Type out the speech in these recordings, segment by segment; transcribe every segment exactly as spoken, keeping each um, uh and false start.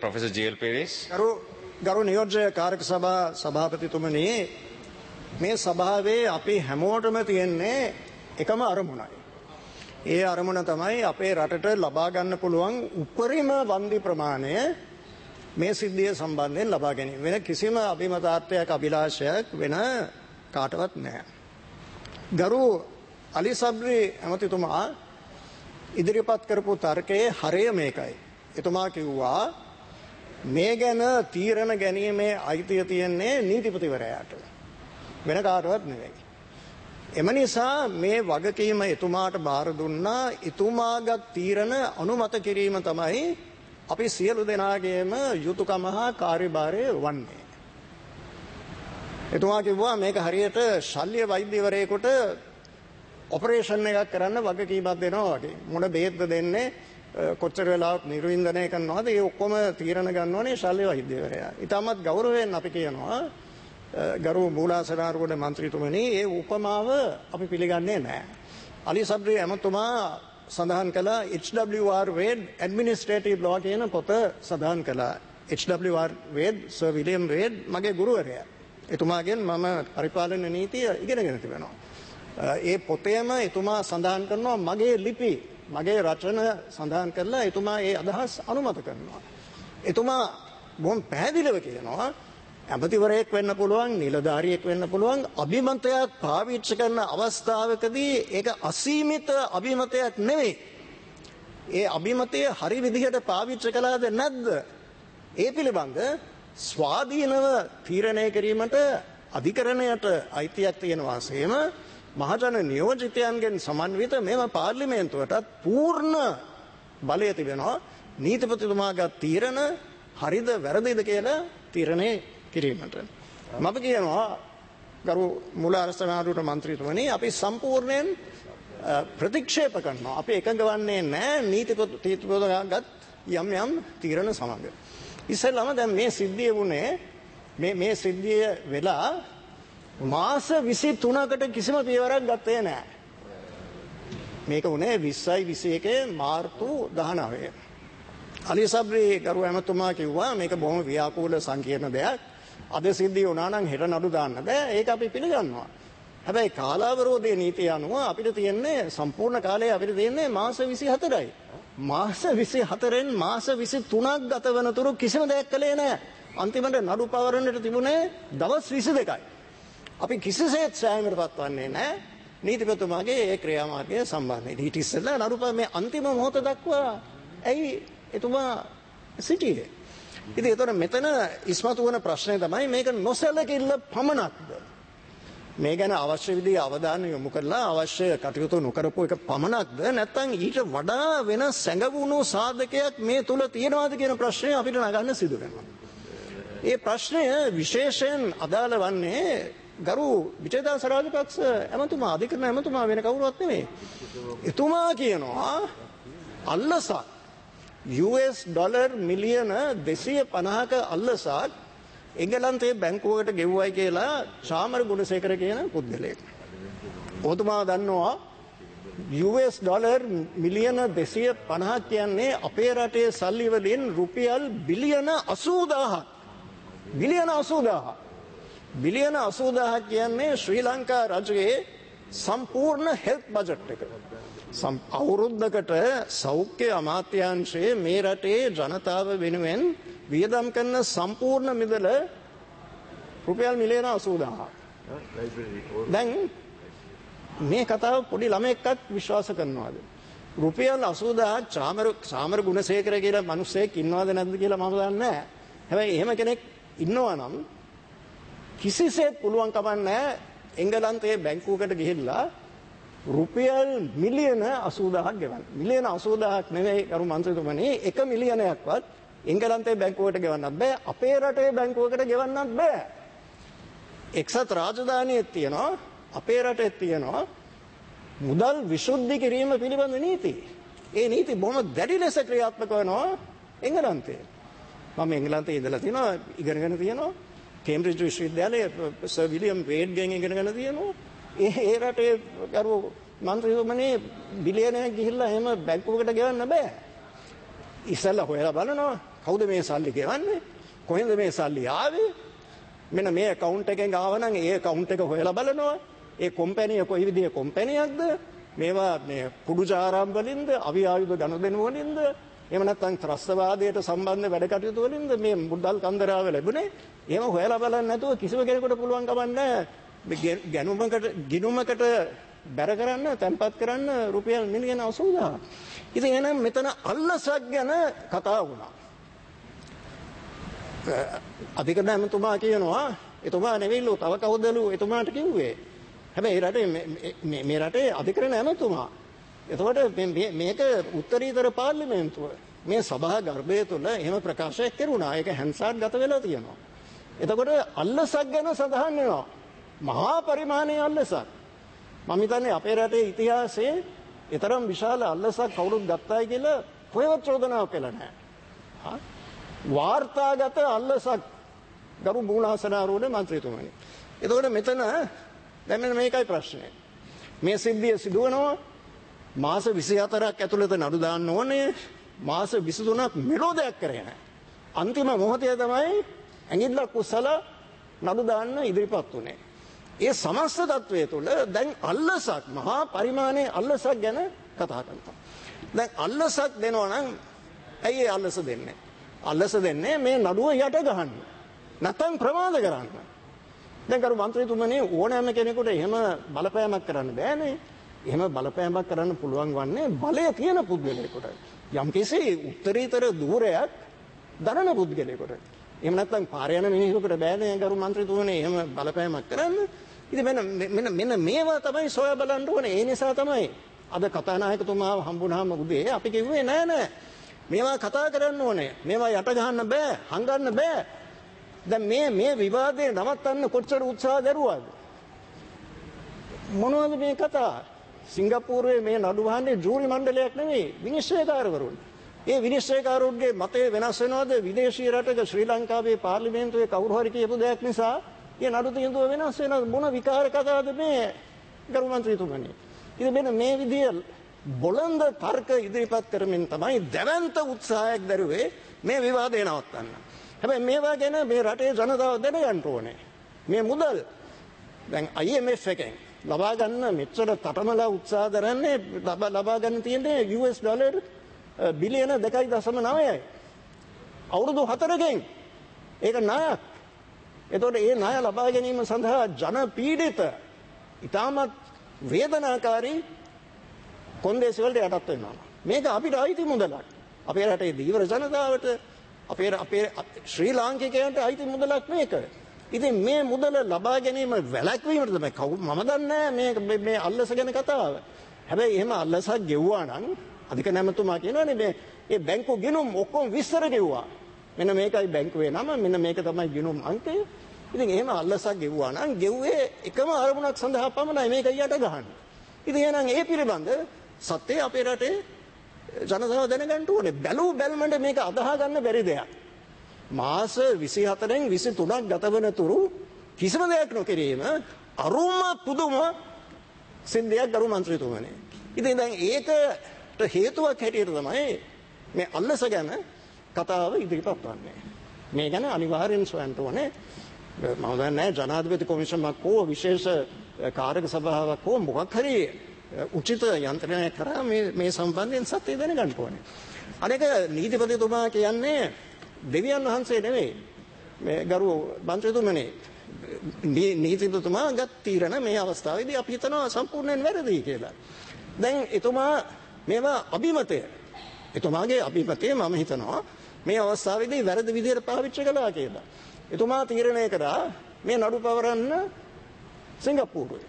Professor J L Perez. ගරු ගරු නියෝජ්‍ය කාර්යක සභා සභාපතිතුමනි, මේ සභාවේ අපි හැමෝටම තියෙන්නේ එකම අරමුණයි. ඒ අරමුණ තමයි අපේ රටට ලබා ගන්න පුළුවන් උපරිම වන්දි ප්‍රමාණය මේ සිද්ධිය සම්බන්ධයෙන් ලබා ගැනීම. වෙන කිසිම අභිමතාර්ථයක් අභිලාෂයක් වෙන කාටවත් නැහැ. ගරු අලි සබ්රි ඇමතිතුමා ඉදිරිපත් කරපු තර්කයේ හරය මේකයි. එතුමා කිව්වා මේ ගැන තීරණ ගැනීමේ අයිතිය තියෙන්නේ නීතිපතිවරයාට, වෙන කාටවත් නෙවෙයි. එම නිසා මේ වගකීම එතුමාට බාර දුන්නා. එතුමාගත් තීරණ අනුමත කිරීම තමයි අපි සියලු දෙනාගේම යුතුයකම හා කාර්යභාරය වන්නේ. එතුමා කිව්වා මේක හරියට ශල්‍ය වෛද්‍යවරයෙකුට ඔපරේෂන් එකක් කරන්න වගකීමක් දෙනවා වගේ. මොන බේත්ද දෙන්නේ, කොච්චර වෙලාවක් නිර්වින්දනය කරනවද, ඒ ඔක්කොම තීරණ ගන්නවනේ ශල්‍ය වෛද්‍යවරයා. ඊටමත් ගෞරවයෙන් අපි කියනවා ගරු මූලාසනාරගොඩ මන්ත්‍රීතුමනි, ඒ උපමාව අපි පිළිගන්නේ නැහැ. අලි සබ්රි ඇමතුමා සඳහන් කළා H W R Wade Administrative Law කියන පොත සඳහන් කළා. H W R Wade, Sir William Wade මගේ ගුරුවරයා. එතුමාගෙන් මම පරිපාලන නීතිය ඉගෙනගෙන තිබෙනවා. ඒ පොතේම එතුමා සඳහන් කරනවා මගේ ලිපි, මගේ රචන සඳහන් කරලා එතුමා ඒ අදහස් අනුමත කරනවා. එතුමා බොහොම පැහැදිලිව කියනවා ඇමතිවරයෙක් වෙන්න පුළුවන්, නිලධාරියෙක් වෙන්න පුළුවන්, අභිමතයක් පාවිච්චි කරන අවස්ථාවකදී ඒක අසීමිත අභිමතයක් නෙවෙයි. ඒ අභිමතය හරි විදිහට පාවිච්චි කළාද නැද්ද, ඒ පිළිබඳ ස්වාධීනව තීරණය කිරීමට අධිකරණයට අයිතියක් තියෙන වාසයේම මහජන නියෝජිතයන්ගෙන් සමන්විත මෙම පාර්ලිමේන්තුවටත් පූර්ණ බලය තිබෙනවා නීතිපතිතුමාගත් තීරණ හරිද වැරදිද කියලා තීරණය කිරීමට. මම කියනවා ගරු මුල අරසනාරුට මන්ත්‍රීතුමනි, අපි සම්පූර්ණයෙන් ප්‍රතික්ෂේප කරනවා. අපි එකඟ වන්නේ නැහැ නීතිපතිතුමාගත් යම් යම් තීරණ සමග. ඉස්සෙල්ලාම දැන් මේ සිද්ධිය වුණේ මේ මේ සිද්ධිය වෙලා මාස විසි තුනකට කිසිම පියවරක් ගත්තේ නැහැ. මේක උනේ විස්සයි විසි එකේ මාර්තු දහනවය. අලි සබ්රි ගරු ඇමතුමා කිව්වා මේක බොහොම ව්‍යාකූල සංකීර්ණ දෙයක්. අද සිද්ධිය වුණා නම් හෙට නඩු දාන්න බෑ. ඒක අපි පිළිගන්නවා. හැබැයි කාලාවරෝධයේ නීතිය අනුව අපිට තියෙන්නේ සම්පූර්ණ කාලය අපිට තියෙන්නේ මාස විසි හතරයි. මාස විසි හතරෙන් මාස විසි තුනක් ගත වන තුරු කිසිම දෙයක් කළේ නැහැ. අන්තිමට නඩු පවරන්නට තිබුණේ දවස් විසි දෙකයි. අපි කිසිසේත් සෑහීමකට පත්වන්නේ නැහැ නීතිපතිතුමාගේ ඒ ක්‍රියාමාර්ගය සම්බන්ධයෙන්. ඊට ඉස්සෙල්ලා නඩු මේ අන්තිම මොහොත දක්වා ඇයි එතුමා සිටියේ? ඉතින් ඒතර මෙතන ඉස්මතු වන ප්‍රශ්නය තමයි මේක නොසැලකිල්ල පමණක්ද? මේ ගැන අවශ්‍ය විදිහේ අවධානය යොමු කරලා අවශ්‍ය කටයුතු නොකරපු එක පමණක්ද, නැත්නම් ඊට වඩා වෙන සැඟවුණු සාධකයක් මේ තුල තියෙනවද කියන ප්‍රශ්නය අපිට නගන්න සිදු වෙනවා. ඒ ප්‍රශ්නය විශේෂයෙන් අදාළ වන්නේ ගරු විජේදාස රාජපක්ෂ ඇමතුමා, අධිකරණ ඇමතුමා, වෙන කවුරුවත් නෙමෙයි. එතුමා කියනවා අල්ලසක් යු එස් ඩොලර් මිලියන දෙසිය පනහක අල්ලසක් එංගලන්තයේ බැංකුවකට ගෙව්වයි කියලා චාමර ගුණසේකර කියන පුද්ගලයෙක්. ඔතුමා දන්නවා යු එස් ඩොලර් මිලියන දෙසිය පනහක් කියන්නේ අපේ රටේ සල්ලි වලින් රුපියල් බිලියන අසූදාහක්. බිලියන අසූදාහක්. බිලියන අසූදාහක් කියන්නේ ශ්‍රී ලංකා රජයේ සම්පූර්ණ හෙල්ත් බජට් එක. අවුරුද්දකට සෞඛ්‍ය අමාත්‍යාංශයේ මේ රටේ ජනතාව වෙනුවෙන් වියදම් කරන සම්පූර්ණ මිදල රුපියල් මිලියන අසූදාහක්. දැන් මේ කතාව පොඩි ළමයෙක්වත් විශ්වාස කරනවාද? රුපියල් අසූදාහක් චාමර චාමර ගුණසේකර කියලා මිනිස්සෙක් ඉන්නවද නැද්ද කියලා මම දන්නේ නැහැ. හැබැයි එහෙම කෙනෙක් ඉන්නවා නම් කිසිසේත් පුළුවන් කමක් නැහැ එංගලන්තයේ බැංකුවකට ගිහිල්ලා රුපියල් මිලියන අසූදාහක් ගෙවන්න. මිලියන අසූදාහක් නෙවෙයි කරු මන්ත්‍රීතුමනි, එක මිලියනයක්වත් එංගලන්තයේ බැංකුවකට ගෙවන්නත් බෑ, අපේ රටේ බැංකුවකට ගෙවන්නත් බෑ. එක්සත් රාජධානියේ තියෙනවා, අපේ රටේ තියෙනවා මුදල් විශුද්ධි කිරීම පිළිබඳ නීති. ඒ නීති බොහොම දැඩි ලෙස ක්‍රියාත්මක වෙනවා එංගලන්තයේ. මම එංගලන්තයේ ඉඳලා තියෙනවා, ඉගෙනගෙන තියෙනවා. කේම්බ්‍රිජ් විශ්වවිද්‍යාලයේ සර් විලියම් වේඩ් ගෙන් ඉගෙනගෙන තියෙනවා. ඒ ඒ රටේ කරු මන්ත්‍රීතුමනි බිලියනයක් ගිහිල්ලා එහෙම බැංකුවකට ගෙවන්න බෑ. ඉස්සෙල්ලා හොයලා බලනවා කවුද මේ සල්ලි ගෙවන්නේ? කොහෙන්ද මේ සල්ලි ආවේ? මෙන්න මේ account එකෙන් ආව නම් ඒ account එක හොයලා බලනවා. ඒ කම්පැනි කොයි විදිහේ කම්පැනියක්ද? මේවා මේ කුඩු ජාරම් වලින්ද, අවි ආයුධ ගනුදෙනු වලින්ද, එහෙම නැත්නම් ත්‍රස්තවාදයට සම්බන්ධ වැඩ කටයුතු වලින්ද මේ මුදල් කන්දරාව ලැබුණේ? එහෙම හොයලා බලන්න නැතුව කිසිම කෙනෙකුට පුළුවන් කමක් නැහැ. ගැනුමකට ගිනුමකට බැර කරන්න, තැන්පත් කරන්න රුපියල් මිලියන අසූදාහක්. ඉතින් එහෙනම් මෙතන අල්ලසක් ගැන කතා වුණා. අධිකරණ ඇමතුමා කියනවා එතුමා නෙවෙයිලු තව කවුදලු එතුමාට කිව්වේ. හැබැයි රටේ මේ මේ රටේ අධිකරණ ඇමතුමා. එතකොට මේක උත්තරීතර පාර්ලිමේන්තුව. මේ සභා ගර්භය තුළ එහෙම ප්‍රකාශයක් කෙරුණා. ඒක හැන්සාට් ගත වෙලා තියෙනවා. එතකොට අල්ලසක් ගැන සඳහන් වෙනවා. මහා පරිමාණයේ අල්ලසක්. මම හිතන්නේ අපේ රටේ ඉතිහාසයේ ඊතරම් විශාල අල්ලසක් කවුරුත් ගත්තායි කියලා කොහෙවත් චෝදනාවක් කළා නැහැ. හා වාර්තාගත අල්ලසක් ගරු මූලාසනාරූඪ මන්ත්‍රීතුමනි. එතකොට මෙතන දැන් මෙන්න මේකයි ප්‍රශ්නේ. මේ සිද්ධිය සිදුවනවා මාස විසිහතරක් ඇතුළත නඩු දාන්න ඕනේ. මාස විසිතුනක් මෙලෝදයක් කරේ නැහැ. අන්තිම මොහොතේ තමයි ඇඟිල්ලක් උස්සලා නඩු දාන්න ඉදිරිපත් උනේ. ඒ සමස්ත තත්වයේ තුල දැන් අල්ලසක් මහා පරිමාණයේ අල්ලසක් ගැන කතා කරනවා. දැන් අල්ලසක් දෙනවා නම් ඇයි ඒ අල්ලස දෙන්නේ? අල්ලස දෙන්නේ මේ නඩුව යට ගහන්න. නැත්නම් ප්‍රමාද කරන්න. දැන් කරු මන්ත්‍රීතුමනි ඕනෑම කෙනෙකුට එහෙම බලපෑමක් කරන්න බෑනේ. එහෙම බලපෑමක් කරන්න පුළුවන් වන්නේ බලය තියෙන පුද්ගලයෙකුට. යම්කිසි උත්තරීතර ධූරයක් දරන පුද්ගලයෙකුට. එහෙම නැත්නම් පාර යන මිනිහෙකුට බෑනේ කරු මන්ත්‍රීතුමනි එහෙම බලපෑමක් කරන්න. ඉතින් මෙන්න මෙන්න මෙන්න මේවා තමයි සොයා බලන්න ඕනේ. ඒ නිසා තමයි අද කතානායකතුමාව හම්බුනහම උදේ අපි කිව්වේ නෑ නෑ. මේවා කතා කරන්න ඕනේ. මේවා යට ගහන්න බෑ, හංගන්න බෑ. දැන් මේ මේ විවාදේ නවත්තන්න කොච්චර උත්සාහ දරුවාද? මොනවද මේ කතා? සිංගප්පූරුවේ මේ නඩු වහන්නේ ජූරි මණ්ඩලයක් නෙවෙයි, විනිශ්චයකාරවරුන්. ඒ විනිශ්චයකාරවරුන්ගේ මතය වෙනස් වෙනවද විදේශීය රටක ශ්‍රී ලංකාවේ පාර්ලිමේන්තුවේ කවුරු හරි කියපු දෙයක් නිසා ඒ නඩු තීන්දුව වෙනස් වෙනවද? මොන විකාර කතාවද මේ ගරු මන්ත්‍රීතුමනි? ඉතින් මෙන්න මේ විදිය බොළඳ තර්ක ඉදිරිපත් කරමින් තමයි දැවැන්ත උත්සාහයක් දරුවේ මේ විවාදේ නවත්තන්න. හැබැයි මේවා ගැන මේ රටේ ජනතාව දැනගන්න ඕනේ. මේ මුදල් දැන් I M F එකෙන් ලබා ගන්න මෙච්චර තටමලා උත්සාහ දරන්නේ ලබා ගන්න තියෙන්නේ U S ඩොලර් බිලියන දෙකයි දශම නවයයි. අවුරුදු හතරකින් ඒක ණයක්. එතකොට මේ ණය ලබා ගැනීම සඳහා ජන පීඩිත ඉතාමත් වේදනාකාරී කොන්දේසි වලට යටත් වෙනවා. මේක අපිට අයිති මුදලක්. අපේ රටේ දීවර ජනතාවට අපේ අපේ ශ්‍රී ලාංකිකයන්ට අයිති මුදලක් මේක. ඉතින් මේ මුදල ලබා ගැනීම වැළැක්වීමට තමයි කවු මම දන්නේ මේ මේ අල්ලස ගැන කතාව. හැබැයි එහෙම අල්ලසක් ගෙවුවා නම් අධික නැමතුමා කියනවානේ මේ ඒ බැංකු ගිණුම් ඔක්කොම විස්තර ගෙවුවා. මෙන්න මේකයි බැංකුවේ නම, මෙන්න මේක තමයි ගිණුම් අංකය. ඉතින් එහෙම අල්ලසක් ගෙවුවා නම් ගෙව්වේ එකම අරමුණක් සඳහා පමණයි මේක යට ගහන්න. ඉතින් එහෙනම් ඒ පිළිබඳ සත්‍යය අපේ රටේ ජනතාව දැනගන්න ඕනේ. බැලූ බැල්මට මේක අදහා ගන්න බැරි දෙයක්. මාස විසිහතරෙන් විසිතුනක් ගත වන තුරු කිසිම දෙයක් නොකිරීම අරුම පුදුම සිද්ධියක් ගරු මන්ත්‍රීතුමනි. ඉතින් දැන් ඒකට හේතුවක් හැටියට තමයි මේ අල්ලස ගැන කතාව ඉදිරිපත් වන්නේ. මේ ගැන අනිවාර්යෙන් සොයන්න ඕනේ. මම දන්නේ ජනාධිපති කොමිෂමක් හෝ විශේෂ කාර්යක සභාවක් හෝ මොකක් හරි උචිත යන්ත්‍රණයක් කරා මේ මේ සම්බන්ධයෙන් සත්‍ය දැනගන්න ඕනේ. අනෙක නීතිපතිතුමා කියන්නේ දෙවියන් වහන්සේ නෙවෙයි. මේ ගරු මන්ත්‍රීතුමනි නීතිපතිතුමා ගත් තීරණ මේ අවස්ථාවේදී අපි හිතනවා සම්පූර්ණයෙන් වැරදි කියලා. දැන් එතුමා මේවා අභිමතය. එතුමාගේ අභිමතය මම හිතනවා මේ අවස්ථාවේදී වැරදි විදිහට පාවිච්චි කළා කියලා. එතුමා තීරණය කරා මේ නඩු පවරන්න සිංගප්පූරුවේ.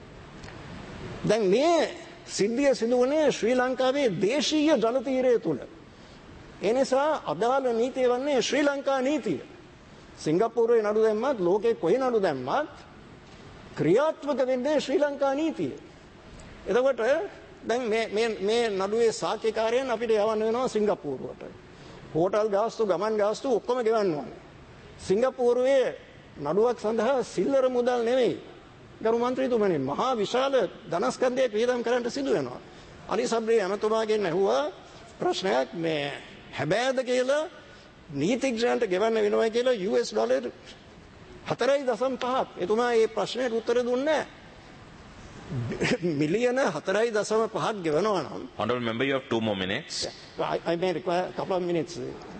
දැන් මේ සිද්ධිය සිදු වුණේ ශ්‍රී ලංකාවේ දේශීය ජල තීරය තුල. ඒ නිසා අදාළ නීතිය වන්නේ ශ්‍රී ලංකා නීතිය. සිංගප්පූරුවේ නඩු දැම්මත් ලෝකේ කොයි නඩු දැම්මත් ක්‍රියාත්මක වෙන්නේ ශ්‍රී ලංකා නීතිය. එතකොට දැන් මේ මේ මේ නඩුවේ සාක්ෂිකාරයන් අපිට යවන්න වෙනවා සිංගප්පූරුවට. හෝටල් ගාස්තු ගමන් ගාස්තු ඔක්කොම ගෙවන්න ඕනේ. සිංගප්පූරුවේ නඩුවක් සඳහා සිල්වර මුදල් නෙවෙයි. ගරු මන්ත්‍රීතුමනි මහා විශාල ධනස්කන්ධයක් වියදම් කරන්න සිදු වෙනවා. අලි සබ්‍රේ ඇමතුමාගෙන් ඇහුවා ප්‍රශ්නයක් මේ හැබෑද කියලා නීතිඥයන්ට ගෙවන්න වෙනවා කියලා යූ එස් ඩොලර් හතරයි දශම පහක්. එතුමා මේ ප්‍රශ්නෙට උත්තර දුන්නේ නැහැ. මිලියන හතරයි දශම පහක් ගෙවනවා නම්. Honorable member, you have two more minutes. I, I may require a couple of minutes.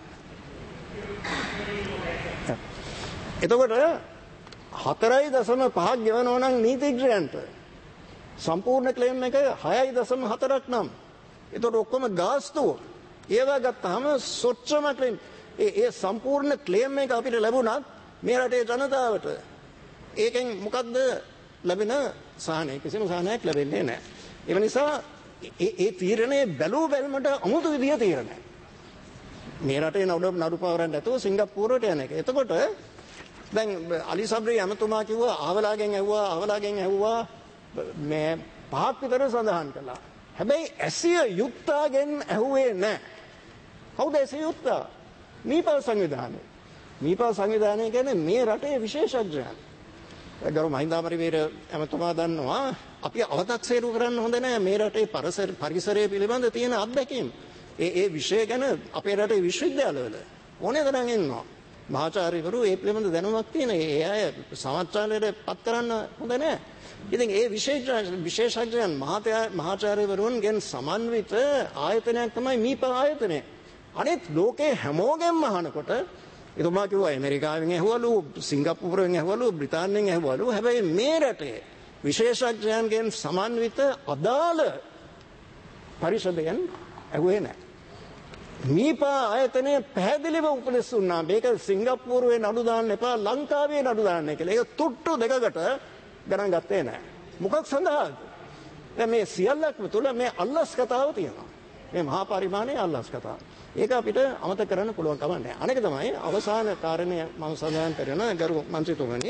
එතකොට හතරයි දශම පහක් ගෙවනවා නම් නීතිඥයන්ට සම්පූර්ණ ක්ලේම් එක හයයි දශම හතරක් නම්. එතකොට ඔක්කොම ගාස්තුව ඒවා ගත්තාම සොච්චම ක්ලේම් ඒ ඒ සම්පූර්ණ ක්ලේම් එක අපිට ලැබුණත් මේ රටේ ජනතාවට ඒකෙන් මොකද්ද ලැබෙන සහනය? කිසිම සහනයක් ලැබෙන්නේ නැහැ. ඒ නිසා ඒ ඒ තීරණය බැලූ බැලමට අමුතු විදිය තීරණයක්. මේ රටේ නඩු නඩු පවරන්න නැතුව සිංගප්පූරුවට යන එක. එතකොට දැන් අලි සබ්රි ඇමතුමා කිව්වා ආවලාගෙන් ඇහුවා ආවලාගෙන් ඇහුවා මේ පහක් විතර සඳහන් කළා. හැබැයි ඇසිය යුක්තාගෙන් ඇහුවේ නැහැ. කවුද ඇසිය යුක්තා? මීපල් සංවිධානය. මීපල් සංවිධානය කියන්නේ මේ රටේ විශේෂඥයන්. ගරු මහින්ද අමරවීර ඇමතුමා දන්නවා අපි අව탁සේරු කරන්න හොඳ නැහැ මේ රටේ පරිසරය පිළිබඳ තියෙන අත්දැකීම්. ඒ ඒ විෂය ගැන අපේ රටේ විශ්වවිද්‍යාලවල ඕනේ තරම් ඉන්නවා. මහාචාර්යවරු ඒ පිළිබඳ දැනුමක් තියෙන ඒ අය සමාජාලයට පත් කරන්න හොඳ නැහැ. ඉතින් ඒ විශේෂඥයන් මහාචාර්යවරුන්ගෙන් සමන්විත ආයතනයක් තමයි මීපල් ආයතනය. අනිත් ලෝකේ හැමෝගෙම අහනකොට එතුමා කිව්වා ඇමරිකාවෙන් ඇහුවලු සිංගප්පූරුවෙන් ඇහුවලු බ්‍රිතාන්‍යයෙන් ඇහුවලු හැබැයි මේ රටේ විශේෂඥයන්ගෙන් සමන්විත අදාළ පරිषदයෙන් ඇහුවේ නැහැ. මීපා ආයතනය පැහැදිලිව උපදෙස් දුන්නා මේක සිංගප්පූරුවේ නඩු දාන්න එපා ලංකාවේ නඩු දාන්න කියලා. ඒක තුට්ටු දෙකකට ගණන් ගත්තේ නැහැ. මොකක් සඳහාද? දැන් මේ සියල්ලක්ම තුල මේ අල්ලස් කතාව තියෙනවා. මේ මහා පරිමාණයේ අල්ලස් කතාව. ඒක අපිට අමතක කරන්න පුළුවන් කම නැහැ. අනෙක තමයි අවසාන කාරණය මම සඳහන් කරන ගරු මන්ත්‍රීතුමනි.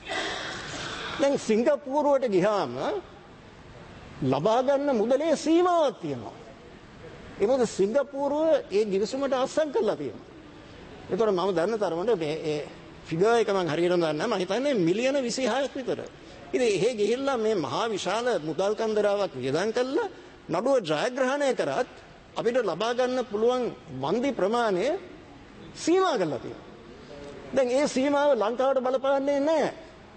දැන් සිංගප්පූරුවට ගියාම ලබා ගන්න මුදලේ සීමාවක් තියෙනවා. ඒ මොකද සිංගප්පූරුව ඒ ගිවිසුමට අත්සන් කරලා තියෙනවා. ඒතකොට මම දන්න තරමට මේ ඒ ෆිගර් එක මම හරියටම දන්නේ නැහැ. මම හිතන්නේ මිලියන විසිහයක් විතර. ඉතින් එහෙ ගිහිල්ලා මේ මහා විශාල මුදල් කන්දරාවක් වියදම් කළා නඩුව ජයග්‍රහණය කරත් අපිට ලබා ගන්න පුළුවන් වන්දි ප්‍රමාණය සීමා කරලා තියෙනවා. දැන් ඒ සීමාව ලංකාවට බලපාන්නේ නැහැ.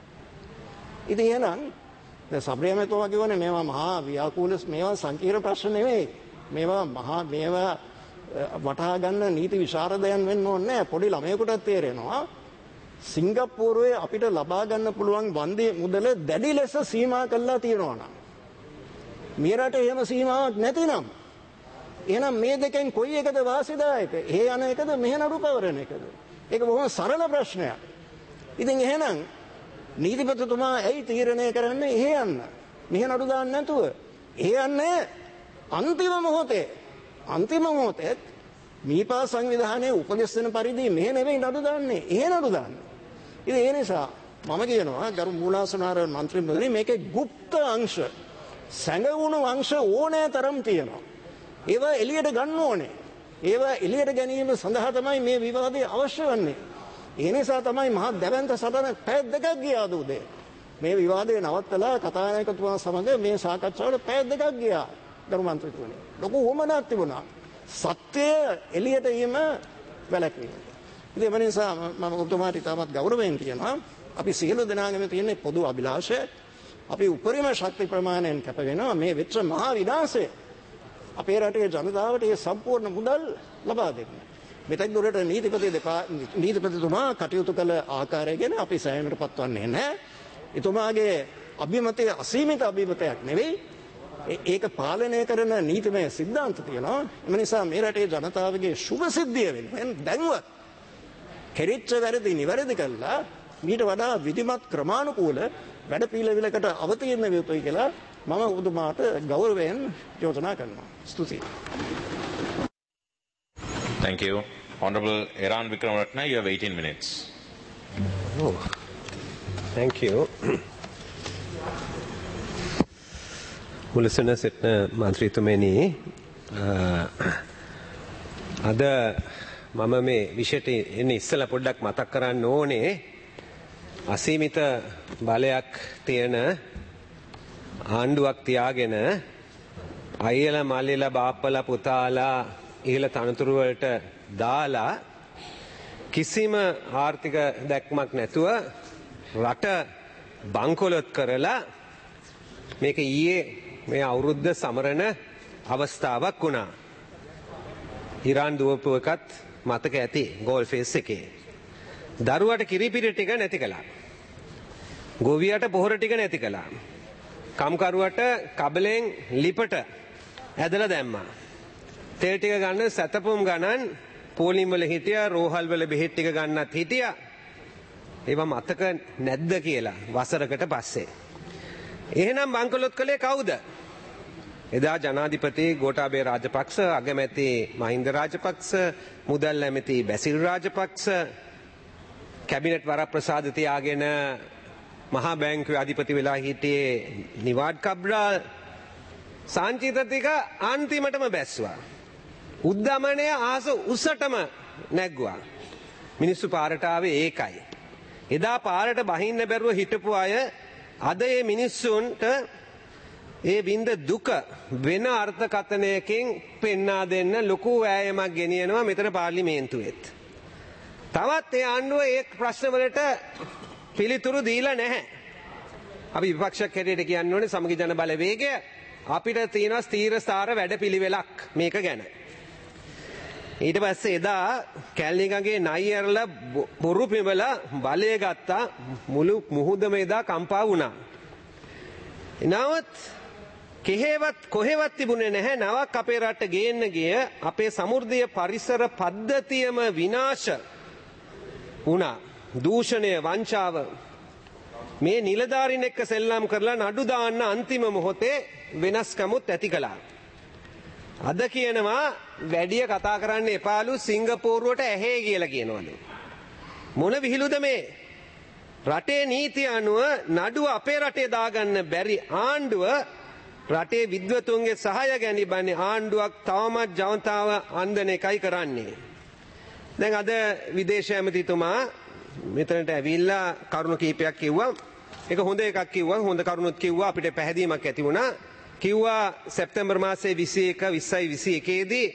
ඉතින් එහෙනම් දැන් සබ්‍රියමතුමා කියවනේ මේවා මහා ව්‍යාකූල මේවා සංකීර්ණ ප්‍රශ්න නෙවෙයි. මේවා මහා මේවා වටහා ගන්න නීති විශාරදයන් වෙන්න ඕනේ නැහැ. පොඩි ළමයෙකුටත් තේරෙනවා සිංගප්පූරුවේ අපිට ලබා ගන්න පුළුවන් වන්දි මුදල දැඩි ලෙස සීමා කරලා තියෙනවා නම් මේ රටේ එහෙම සීමාවක් නැතිනම් එහෙනම් මේ දෙකෙන් කොයි එකද වාසිදායක? ඒ යන එකද මෙහෙ නඩු පවරන එකද? ඒක බොහොම සරල ප්‍රශ්නයක්. ඉතින් එහෙනම් නීතිපතිතුමා ඇයි තීරණය කරන්නේ එහෙ යන්න? මෙහෙ නඩු දාන්න නැතුව. ඒ යන්නේ අන්තිම මොහොතේ. අන්තිම මොහොතේ මීපා සංවිධානයේ උපදෙස් දෙන පරිදි මෙහෙ නෙවෙයි නඩු දාන්නේ. එහෙ නඩු දාන්නේ. ඉතින් ඒ නිසා මම කියනවා ගරු මූලාසනාර මන්ත්‍රීතුමනි මේකේ গুপ্ত අංශ සැඟවුණු අංශ ඕනෑ තරම් තියෙනවා. ඒවා එළියට ගන්න ඕනේ. ඒවා එළියට ගැනීම සඳහා තමයි මේ විවාදය අවශ්‍ය වන්නේ. ඒ නිසා තමයි මහා දැවැන්ත සටන පැය දෙකක් ගියා උදේ. මේ විවාදය නවත්තලා කතානායකතුමා සමග මේ සාකච්ඡාවට පැය දෙකක් ගියා. ගරු මන්ත්‍රීතුමනි. ලොකු වමනක් තිබුණා. සත්‍ය එළියට යීම වැළැක්වීම. ඉතින් ඒ නිසා මම ඔබතුමාට ඉතාමත් ගෞරවයෙන් කියනවා අපි සියලු දෙනාගම තියෙන පොදු අභිලාෂය අපි උපරිම ශක්ති ප්‍රමාණයෙන් කැප වෙනවා මේ වෙච්ච මහා විනාශය අපේ රටේ ජනතාවට මේ සම්පූර්ණ මුදල් ලබා දෙන්න. මෙතෙක් දුරට නීතිපති දෙපා නීතිපතිතුමා කටයුතු කළ ආකාරය ගැන අපි සෑහනට පත්වන්නේ නැහැ. එතුමාගේ අභිමතය අසීමිත අභිමතයක් නෙවෙයි. ඒක පාලනය කරන නීතිමය සිද්ධාන්ත තියෙනවා. එම නිසා මේ රටේ ජනතාවගේ සුභ සිද්ධිය වෙනුවෙන් දැන්වත් කෙරිච්ච වැරදි නිවැරදි කළා මීට වඩා විධිමත් ක්‍රමානුකූල වැඩපිළිවෙලකට අවතීර්ණ විය යුතුයි කියලා මම ඔබතුමාට ගෞරවයෙන් යෝජනා කරනවා. ස්තුතියි. Thank you. Honorable Eran Wickramaratne, you have eighteen minutes. Oh, thank you. මුලසන සිටන මන්ත්‍රීතුමනි අද මම මේ විෂයට එන්නේ ඉස්සලා පොඩ්ඩක් මතක් කරන්න ඕනේ අසීමිත බලයක් තියෙන ආණ්ඩුවක් තියාගෙන අයියලා මල්ලිලා බාප්පලා පුතාලා ඉහළ තනතුරු වලට දාලා කිසිම ආර්ථික දැක්මක් නැතුව රට බංකොලොත් කරලා මේක ඊයේ මේ අවුරුද්ද සමරන අවස්ථාවක් වුණා. ඉරාන් දුවපු එකත් මතක ඇති ගෝල් ෆේස් එකේ. දරුවට කිරිපිටි ටික නැති කළා. ගොවියට පොහොර ටික නැති කළා. කම්කරුවට කබලෙන් ලිපට ඇදලා දැම්මා. තෙල් ටික ගන්න සැතපුම් ගණන් පෝලිම් වල හිටියා, රෝහල් වල බෙහෙත් ටික ගන්නත් හිටියා. ඒවා මතක නැද්ද කියලා වසරකට පස්සේ. එහෙනම් බංකොලොත් කළේ කවුද? එදා ජනාධිපති ගෝඨාභය රාජපක්ෂ, අගමැති මහින්ද රාජපක්ෂ, මුදල් ඇමති බැසිල් රාජපක්ෂ, කැබිනට් වරප්‍රසාද තියාගෙන මහා බැංකුවේ අධිපති වෙලා හිටියේ නිවාඩ් කබ්‍රාල්, සංචිත ටික අන්තිමටම බැස්සුවා. උද්දමනය ආස උසටම නැග්ගුවා. මිනිස්සු පාරට ආවේ ඒකයි. එදා පාරට බහින්න බැරුව හිටපු අය අද මේ මිනිස්සුන්ට ඒ විඳ දුක වෙන අර්ථකථනයකින් පෙන්වා දෙන්න ලොකු වෑයමක් ගෙනියනවා මෙතන පාර්ලිමේන්තුවෙත්. තවත් ඒ ආණ්ඩුව ඒ ප්‍රශ්නවලට පිළිතුරු දීලා නැහැ. අපි විපක්ෂයක් හැටියට කියන්න ඕනේ සමගි ජන බලවේගය අපිට තියෙනවා ස්ථීරස්ථාර වැඩපිළිවෙලක් මේක ගැන. ඊට පස්සේ එදා කැලණිගඟේ නයි ඇරලා බොරු පිඹලා බලය ගත්තා, මුළු මුහුදම එදා කම්පා වුණා. නමුත් කෙහෙවත් කොහෙවත් තිබුණේ නැහැ නවක් අපේ රට ගේන්න ගිය අපේ සමෘද්ධිය පරිසර පද්ධතියම විනාශ වුණා. දූෂණය, වංචාව මේ නිලධාරීන් එක්ක සෙල්ලම් කරලා නඩු දාන්න අන්තිම මොහොතේ වෙනස්කමුත් ඇති කළා. අද කියනවා වැඩිය කතා කරන්න එපාලු සිංගප්පූරුවට ඇහේ කියලා කියනවලු. මොන විහිළුද මේ? රටේ නීතිය අනුව නඩුව අපේ රටේ දාගන්න බැරි ආණ්ඩුව රටේ විද්වතුන්ගේ සහාය ගැනීමන්නේ ආණ්ඩුවක් තවමත් ජනතාව අන්දන එකයි කරන්නේ. දැන් අද විදේශ ඇමතිතුමා මෙතනට ඇවිල්ලා කරුණු කීපයක් කිව්වා. ඒක හොඳ එකක් කිව්වා. හොඳ කරුණුත් කිව්වා. අපිට පැහැදීමක් ඇති වුණා. කිව්වා සැප්තැම්බර් මාසයේ විසි එක විස්සයි විසි එකේ දී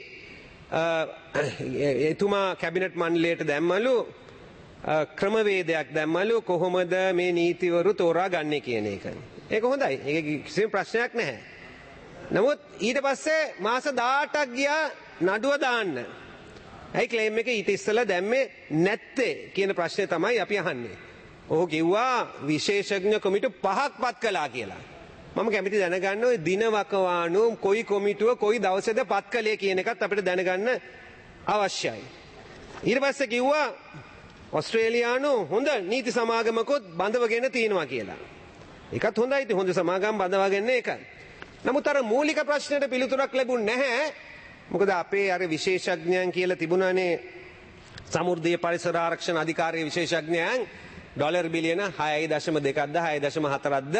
එතුමා කැබිනට් මණ්ඩලයට දැම්මලු ක්‍රමවේදයක් දැම්මලු කොහොමද මේ නීතිවරු තෝරා ගන්නේ කියන එක. ඒක හොඳයි. ඒක කිසිම ප්‍රශ්නයක් නැහැ. නමුත් ඊට පස්සේ මාස දහඅටක් ගියා නඩුව දාන්න. ඇයි ක්ලේම් එක ඊට ඉස්සෙල්ලා දැම්මේ නැත්තේ කියන ප්‍රශ්නේ තමයි අපි අහන්නේ. ඔහු කිව්වා විශේෂඥ කොමිටු පහක් පත් කළා කියලා. මම කැමති දැනගන්න ඔය දින වකවානු කොයි කොමිටුව කොයි දවසේද පත් කළේ කියන එකත් අපිට දැනගන්න අවශ්‍යයි. ඊට පස්සේ කිව්වා ඔස්ට්‍රේලියානු හොඳ නීති සමාගමකුත් බඳවගෙන තියෙනවා කියලා. ඒකත් හොඳයි. ඉතින් හොඳ සමාගම් බඳවාගෙන එක. නමුත් අර මූලික ප්‍රශ්නෙට පිළිතුරක් ලැබුණේ නැහැ. මොකද අපේ අර විශේෂඥයන් කියලා තිබුණානේ සමෘද්ධිය පරිසර ආරක්ෂණ අධිකාරියේ විශේෂඥයන් ඩොලර් බිලියන හයයි දශම දෙකක්ද හයයි දශම හතරක්ද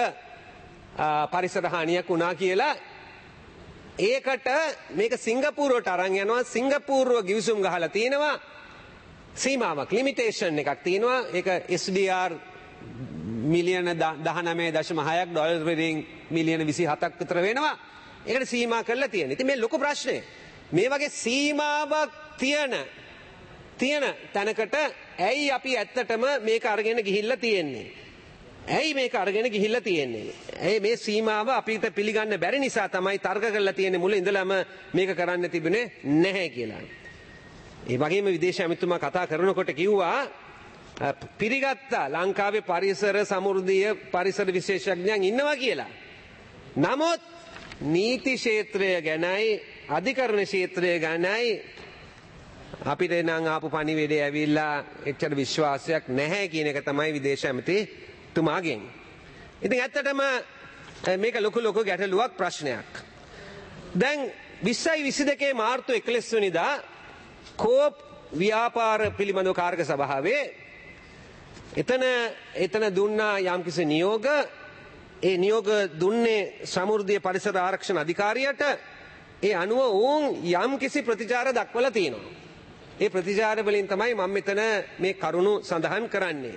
පරිසර හානියක් වුණා කියලා. ඒකට මේක සිංගප්පූරුවට අරන් යනවා. සිංගප්පූරුව ගිවිසුම් ගහලා තිනවා සීමාවක් ලිමිටේෂන් එකක් තියෙනවා. ඒක එස් ඩී ආර් මිලියන දහනවය දශම හයක් ඩොලර් වලින් මිලියන විසි හතක් විතර වෙනවා. ඒකට සීමා කරලා තියෙනවා. ඉතින් මේ ලොකු ප්‍රශ්නේ මේ වගේ සීමාවක් තියෙන තියෙන තැනකට ඇයි අපි ඇත්තටම මේක අරගෙන ගිහිල්ලා තියෙන්නේ? ඇයි මේක අරගෙන ගිහිල්ලා තියෙන්නේ? ඇයි මේ සීමාව අපිට පිළිගන්න බැරි නිසා තමයි තර්ක කරලා තියෙන්නේ මුල ඉඳලම මේක කරන්න තිබුණේ නැහැ කියලා. ඒ වගේම විදේශ ඇමතිතුමා කතා කරනකොට කිව්වා පිළිගත්තා ලංකාවේ පරිසර සමෘද්ධිය පරිසර විශේෂඥයන් ඉන්නවා කියලා. නමුත් නීති ක්ෂේත්‍රය ගැනයි අධිකරණ ක්ෂේත්‍රය ගැනයි අපිට නම් ආපු පණිවිඩය ඇවිල්ලා එච්චර විශ්වාසයක් නැහැ කියන එක තමයි විදේශ ඇමතිතුමාගෙන්. ඉතින් ඇත්තටම මේක ලොකු ලොකු ගැටලුවක් ප්‍රශ්නයක්. දැන් විස්සයි විසි දෙකේ මාර්තු එකොළොස් වෙනිදා කෝප් ව්‍යාපාර පිළිබඳව කාර්ක සභාවේ එතන එතන දුන්නා යම්කිසි නියෝග. ඒ නියෝග දුන්නේ සමෘද්ධිය පරිසර ආරක්ෂණ අධිකාරියට. ඒ අනුව ඔවුන් යම්කිසි ප්‍රතිචාර දක්වලා තියෙනවා. ඒ ප්‍රතිචාර වලින් තමයි මම මෙතන මේ කරුණු සඳහන් කරන්නේ.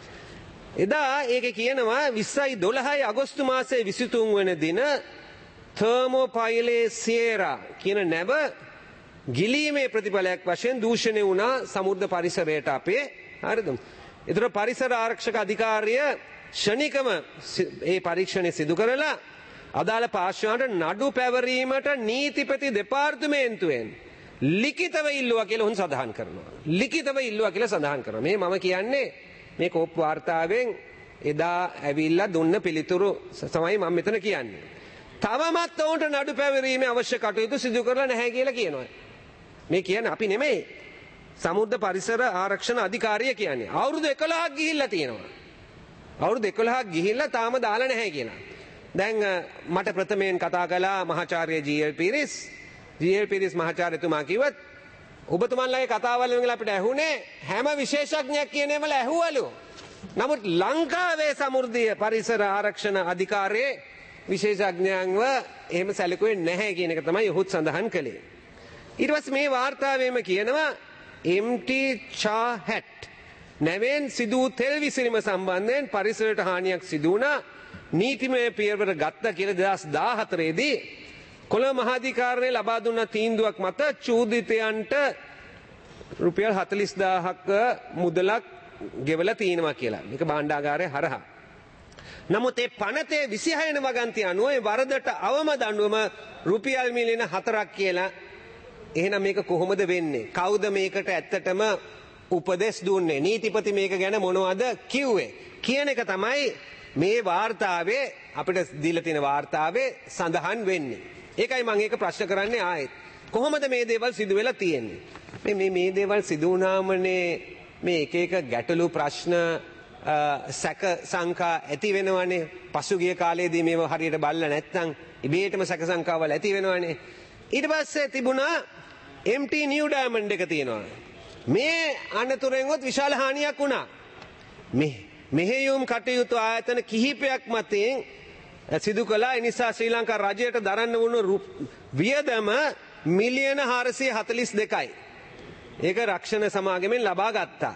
එදා ඒකේ කියනවා විස්සයි දොළහයි අගෝස්තු මාසයේ විසි තුන් වන දින තර්මෝපයිලේ සියරා කියන නැව ගිලීමේ ප්‍රතිඵලයක් වශයෙන් දූෂණය වුණා සමුද්‍ර පරිසරයට අපේ. හරිද? ඒතර පරිසර ආරක්ෂක අධිකාරිය ෂණිකම ඒ පරීක්ෂණය සිදු කරලා අදාළ පාර්ශ්වයන්ට නඩු පැවරීමට නීතිපති දෙපාර්තමේන්තුවෙන් ලිඛිතව ඉල්ලුවා කියලා උන් සඳහන් කරනවා. ලිඛිතව ඉල්ලුවා කියලා සඳහන් කරනවා. මේ මම කියන්නේ මේ කෝප් වාර්තාවෙන් එදා ඇවිල්ලා දුන්න පිළිතුරු තමයි මම මෙතන කියන්නේ. තවමත් ඔවුන්ට නඩු පැවරීමේ අවශ්‍ය කටයුතු සිදු කරලා නැහැ කියලා කියනවා. මේ කියන්නේ අපි නෙමෙයි. සමුද්‍ර පරිසර ආරක්ෂණ අධිකාරිය කියන්නේ. අවුරුදු එකොළහක් ගිහිල්ලා තියෙනවා. අවුරුදු එකොළහක් ගිහිල්ලා තාම දාලා නැහැ කියලා. දැන් මට ප්‍රථමයෙන් කතා කළා මහාචාර්ය ජී.එල්. පීරිස්. ජී.එල්. පීරිස් මහාචාර්යතුමා කිව්වත් ඔබතුමන්ලගේ කතාවල් වලින් අපිට ඇහුනේ හැම විශේෂඥයෙක් කියනේමල ඇහුවලු. නමුත් ලංකාවේ සමෘද්ධිය පරිසර ආරක්ෂණ අධිකාරියේ විශේෂඥයන්ව එහෙම සැලකුවේ නැහැ කියන එක තමයි ඔහුත් සඳහන් කළේ. ඊට පස්සේ මේ වාර්තාවෙම කියනවා එම්.ටී. චාහැට් නැවෙන් සිදු තෙල් විසිරීම සම්බන්ධයෙන් පරිසරයට හානියක් සිදු වුණා නීතිමය පියවර ගත්ත කියලා දෙදහස් දාහතරේ දී කොළඹ මහාධිකාරිය ලබා දුන්න තීන්දුවක් මත චූදිතයන්ට රුපියල් හතළිස් දාහක මුදලක් ගෙවලා තිනවා කියලා. මේක භාණ්ඩාගාරය හරහා. නමුත් ඒ පනතේ විසිහය වෙනි වගන්තිය අනුව ඒ වරදට අවම දඬුවම රුපියල් මිලියන හතරක් කියලා. එහෙනම් මේක කොහොමද වෙන්නේ? කවුද මේකට ඇත්තටම උපදෙස් දුන්නේ? නීතිපති මේක ගැන මොනවද කිව්වේ? කියන එක තමයි මේ වාර්තාවේ අපිට දීලා තියෙන වාර්තාවේ සඳහන් වෙන්නේ. ඒකයි මම ඒක ප්‍රශ්න කරන්නේ ආයෙත්. කොහොමද මේ දේවල් සිදු වෙලා තියෙන්නේ? මේ මේ මේ දේවල් සිදු වුණාමනේ මේ එක එක ගැටලු ප්‍රශ්න සැක සංකා ඇති වෙනවනේ. පසුගිය කාලේදී මේව හරියට බලලා නැත්නම් ඉබේටම සැක සංකාවල් ඇති වෙනවනේ. ඊට පස්සේ තිබුණා එම්.ටී. නිව් ඩයමන්ඩ් එක තියෙනවා. මේ අනතුරෙන්වත් විශාල හානියක් වුණා. මේ මෙහෙයුම් කටයුතු ආයතන කිහිපයක් මතින් සිදු කළා. ඒ නිසා ශ්‍රී ලංකා රජයට දරන්න වුණු වියදම මිලියන හාරසිය හතළිස් දෙකයි. ඒක රක්ෂණ සමාගමෙන් ලබා ගත්තා.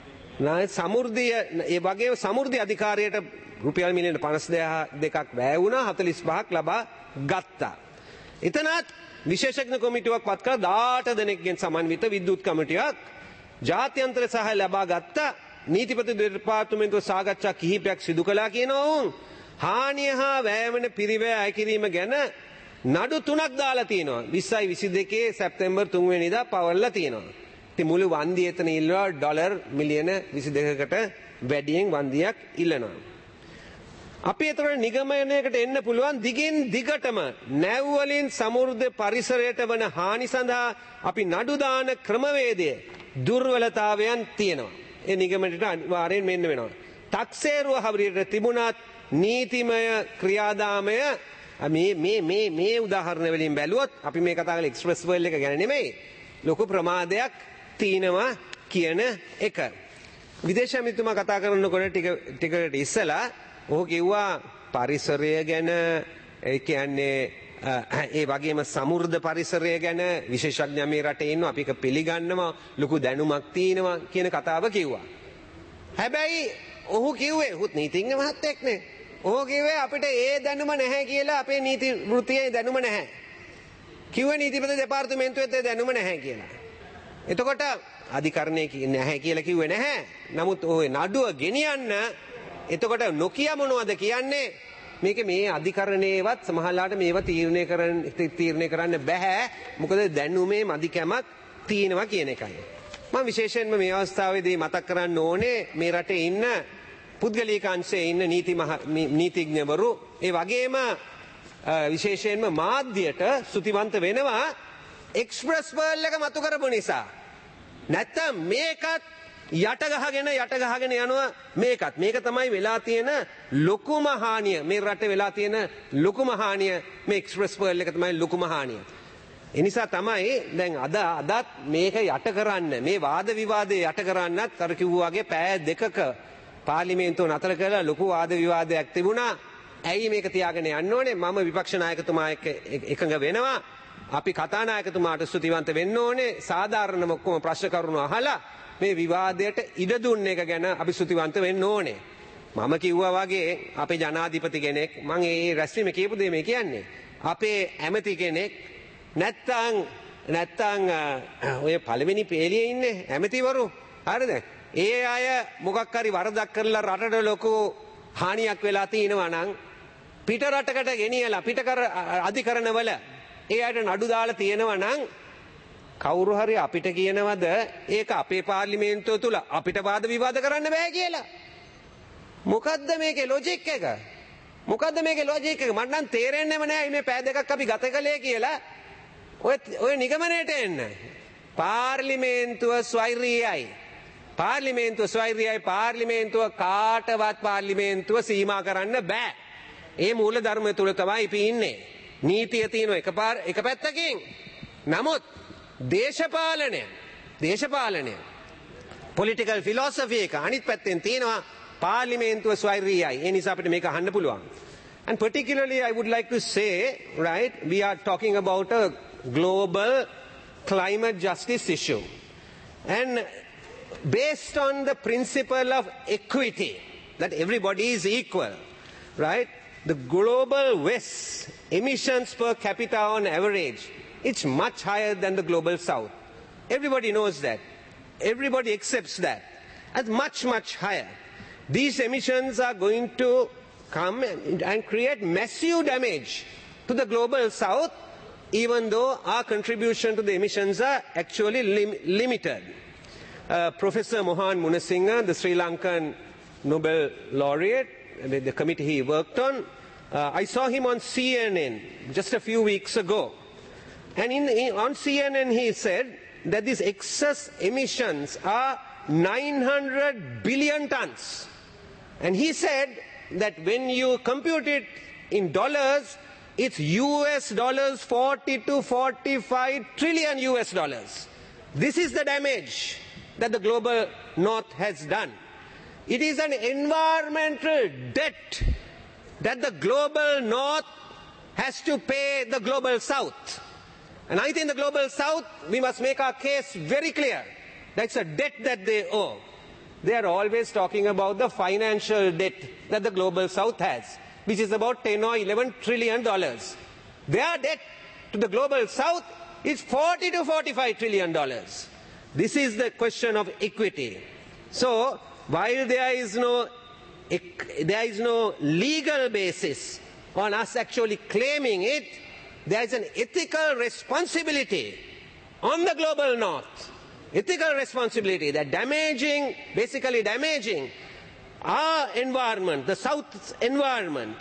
සමෘද්ධිය ඒ වගේම සමෘද්ධි අධිකාරියට රුපියල් මිලියන පනස් දෙකක් වැය වුණා. හතළිස් පහක් ලබා ගත්තා. එතනත් විශේෂඥ කොමිටුවක් පත් කළ දාට දෙනෙක්ගෙන් සමන්විත විද්‍යුත් කමිටුවක් ජාත්‍යන්තර සහාය ලබා ගත්තා. නීතිපති දෙපාර්තමේන්තුව සාකච්ඡා කිහිපයක් සිදු කළා කියනවා වුන්. හානිය හා වැයවන පිරිවැය අය කිරීම ගැන නඩු තුනක් දාලා තියෙනවා. විස්සයි විසි දෙකේ සැප්තැම්බර් තුන් වෙනිදා පවර්ලා තියෙනවා. ඉතින් මුළු වන්දිය එතන ඉල්ලනවා ඩොලර් මිලියන විසි දෙකකට වැඩියෙන් වන්දියක් ඉල්ලනවා. අපි ඒතර නිගමනයකට එන්න පුළුවන් දිගින් දිගටම නැව් වලින් සමෘද්ධ පරිසරයට වන හානි සඳහා අපි නඩු දාන ක්‍රමවේදය දුර්වලතාවයන් තියෙනවා. ඒ නිගමනයට අනිවාර්යෙන් මෙන්න වෙනවා. 탁සේරුව හරියට තිබුණත් නීතිමය ක්‍රියාදාමය මේ මේ මේ මේ උදාහරණ වලින් බැලුවොත් අපි මේ කතා කරලා එක්ස්ප්‍රස් වර්ල්ඩ් එක ගැන නෙමෙයි ලොකු ප්‍රමාදයක් තියෙනවා කියන එක. විදේශ ඇමතිතුමා කතා කරනකොට ටික ටිකට ඉස්සලා ඔහු කිව්වා පරිසරය ගැන ඒ කියන්නේ ඒ වගේම සමෘද්ධ පරිසරය ගැන විශේෂඥ මේ රටේ ඉන්නවා අපි ඒක පිළිගන්නවා ලොකු දැනුමක් තියෙනවා කියන කතාව කිව්වා. හැබැයි ඔහු කිව්වේ ඔහුත් නීතිඥ මහත්තයෙක්නේ. ඔහු කිව්වේ අපිට ඒ දැනුම නැහැ කියලා අපේ නීති වෘත්තියේ දැනුම නැහැ. කිව්වේ නීතිපති දෙපාර්තමේන්තුවේ ඒ දැනුම නැහැ කියලා. එතකොට අධිකරණයේ නැහැ කියලා කිව්වේ නැහැ. නමුත් ඔය නඩුව ගෙනියන්න එතකොට නොකිය මොනවද කියන්නේ? මේක මේ අධිකරණයේවත් සමහරලාට මේවා තීරණය කරන්න තීරණය කරන්න බෑ. මොකද දැනුමේ මදිකමක් තියෙනවා කියන එකයි. මම විශේෂයෙන්ම මේ අවස්ථාවේදී මතක් කරන්න ඕනේ මේ රටේ ඉන්න පුද්ගලික අංශයේ ඉන්න නීති නීතිඥවරු ඒ වගේම විශේෂයෙන්ම මාධ්‍යයට ස්තුතිවන්ත වෙනවා එක්ස්ප්‍රස් වර්ල්ඩ් එක මතු කරපු නිසා. නැත්තම් මේකත් යට ගහගෙන යට ගහගෙන යනවා මේකත්. මේක තමයි වෙලා තියෙන ලොකුම හානිය. මේ රටේ වෙලා තියෙන ලොකුම හානිය මේ එක්ස්ප්‍රස් වර්ල්ඩ් එක තමයි ලොකුම හානිය. ඒ නිසා තමයි දැන් අද අදත් මේක යට කරන්න මේ වාද විවාදේ යට කරන්නත් අර කිව්වා වගේ පෑ දෙකක පාර්ලිමේන්තුව නතර කරලා ලොකු වාද විවාදයක් තිබුණා. ඇයි මේක තියාගෙන යන්න ඕනේ? මම විපක්ෂ නායකතුමා එක්ක එකඟ වෙනවා. අපි කතානායකතුමාට ස්තුතිවන්ත වෙන්න ඕනේ. සාධාරණම ඔක්කොම ප්‍රශ්න කරුණු අහලා මේ විවාදයට ඉඩ දුන්න එක ගැන අපි ස්තුතිවන්ත වෙන්න ඕනේ. මම කිව්වා වගේ අපේ ජනාධිපති කෙනෙක් මම ඒ රැස්වීම කියපු දේ මේ කියන්නේ. අපේ ඇමති කෙනෙක් නැත්තම් නැත්තං ඔය පළවෙනි පේලිය ඉන්නේ ඇමතිවරු හරිද ඒ අය මොකක් හරි වරදක් කරලා රටට ලොකු හානියක් වෙලා තියෙනවා නම් පිට රටකට ගෙනියලා පිටකර අධිකරණවල ඒ අයට නඩු දාලා තියෙනවා නම් කවුරු හරි අපිට කියනවද ඒක අපේ පාර්ලිමේන්තුව තුල අපිට වාද විවාද කරන්න බෑ කියලා මොකද්ද මේකේ ලොජික් එක මොකද්ද මේකේ ලොජික් එක මට නම් තේරෙන්නේම නෑ මේ පෑ දෙකක් අපි ගත කළේ කියලා ඔය ඔය නිගමනයට එන්න පාර්ලිමේන්තුව ස්වෛරීයයි පාර්ලිමේන්තුව ස්වෛරීයයි පාර්ලිමේන්තුව කාටවත් පාර්ලිමේන්තුව සීමා කරන්න බෑ ඒ මූල ධර්ම තුල තමයි අපි ඉන්නේ නීතිය තියෙන එකපාර එක පැත්තකින් නමුත් දේශපාලනය දේශපාලනය පොලිටිකල් ෆිලොසොෆි එක අනිත් පැත්තෙන් තියෙනවා පාර්ලිමේන්තුව ස්වෛරීයයි ඒ නිසා අපිට මේක අහන්න පුළුවන් and particularly I would like to say right we are talking about a global climate justice issue and based on the principle of equity that everybody is equal right the global west emissions per capita on average it's much higher than the global south everybody knows that everybody accepts that and much much higher these emissions are going to come and, and create massive damage to the global south even though our contribution to the emissions are actually lim limited uh, Professor Mohan Munasinghe the Sri Lankan Nobel laureate with the committee he worked on uh, I saw him on C N N just a few weeks ago and in, in on C N N he said that these excess emissions are nine hundred billion tons and he said that when you compute it in dollars it's U S dollars forty to forty-five trillion U S dollars this is the damage that the global north has done it is an environmental debt that the global north has to pay the global south and I think the global south we must make our case very clear that's a debt that they owe they are always talking about the financial debt that the global south has which is about ten or eleven trillion dollars their debt to the global south is forty to forty-five trillion dollars this is the question of equity so while there is no there is no legal basis on us actually claiming it there is an ethical responsibility on the global north ethical responsibility that damaging basically damaging our environment the south's environment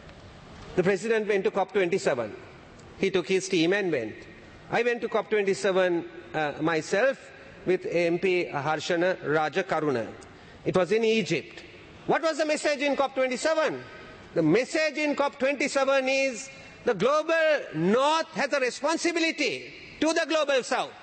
the president went to COP twenty-seven he took his team and went I went to COP twenty-seven uh, myself with M P Harshana Rajakaruna it was in Egypt what was the message in COP twenty-seven the message in COP twenty-seven is the global north has a responsibility to the global south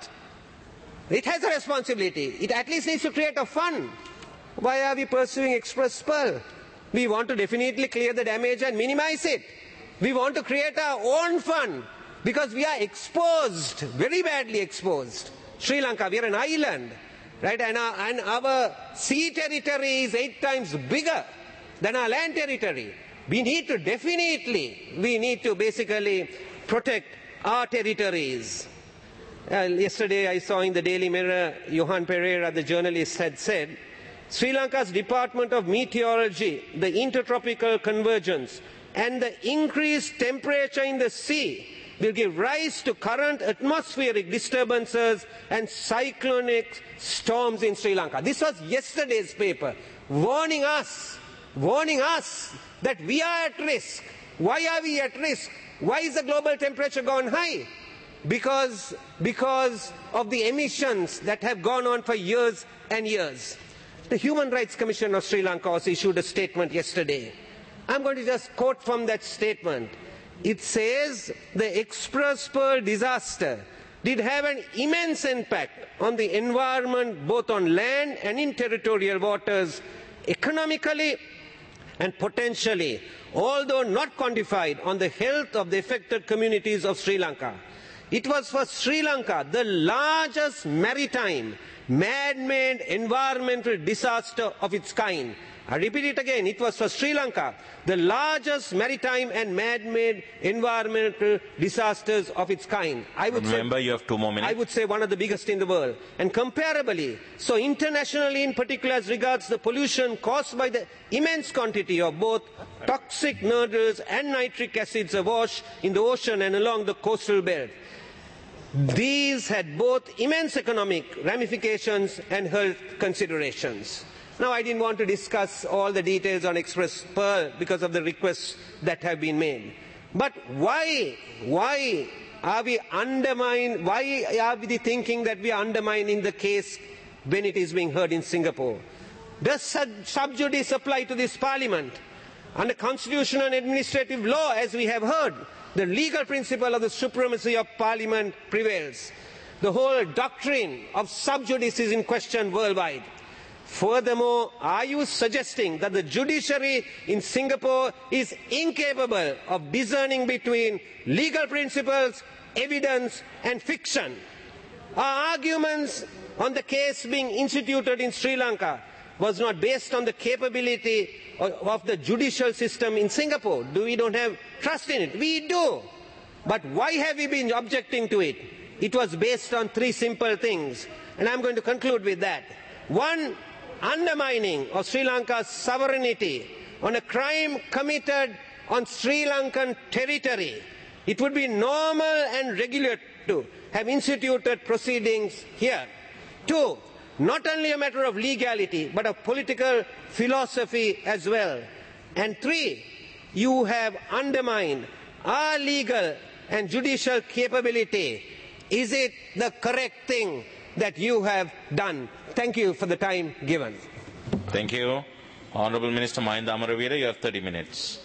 it has a responsibility it at least needs to create a fund why are we pursuing express pearl we want to definitely clear the damage and minimize it we want to create our own fund because we are exposed very badly exposed Sri Lanka we are an island right and our, and our sea territory is eight times bigger than our land territory we need to definitely we need to basically protect our territories uh, yesterday I saw in the Daily Mirror Johan Pereira the journalist had said Sri Lanka's Department of Meteorology the intertropical convergence and the increased temperature in the sea will give rise to current atmospheric disturbances and cyclonic storms in Sri Lanka this was yesterday's paper warning us warning us that we are at risk why are we at risk why is the global temperature gone high because because of the emissions that have gone on for years and years the Human Rights Commission of Sri Lanka also issued a statement yesterday I'm going to just quote from that statement it says the Express Pearl disaster did have an immense impact on the environment both on land and in territorial waters economically and potentially although not quantified on the health of the affected communities of Sri Lanka it was for Sri Lanka the largest maritime man-made environmental disaster of its kind. I repeat it again, it was for Sri Lanka, the largest maritime and man-made environmental disasters of its kind. I would Remember, say, you have two more minutes. I would say one of the biggest in the world. And comparably, so internationally in particular as regards the pollution caused by the immense quantity of both toxic nurdles and nitric acids awash in the ocean and along the coastal belt. These had both immense economic ramifications and health considerations. Now, I didn't want to discuss all the details on Express Pearl because of the requests that have been made. But why, why are we undermining, why are we thinking that we are undermining the case when it is being heard in Singapore? Does sub judice apply to this parliament? Under constitutional and administrative law, as we have heard, the legal principle of the supremacy of parliament prevails. The whole doctrine of sub judice is in question worldwide. Furthermore, are you suggesting that the judiciary in Singapore is incapable of discerning between legal principles, evidence and fiction? Our arguments on the case being instituted in Sri Lanka was not based on the capability of the judicial system in Singapore. Do we don't have trust in it? We do. But why have we been objecting to it? It was based on three simple things. And I'm going to conclude with that. One, undermining of Sri Lanka's sovereignty on a crime committed on Sri Lankan territory. It would be normal and regular to have instituted proceedings here. Two, not only a matter of legality, but of political philosophy as well. And three, you have undermined our legal and judicial capability. Is it the correct thing that you have done? Thank you for the time given. Thank you. Honorable Minister Mahinda Amaraveera, you have thirty minutes.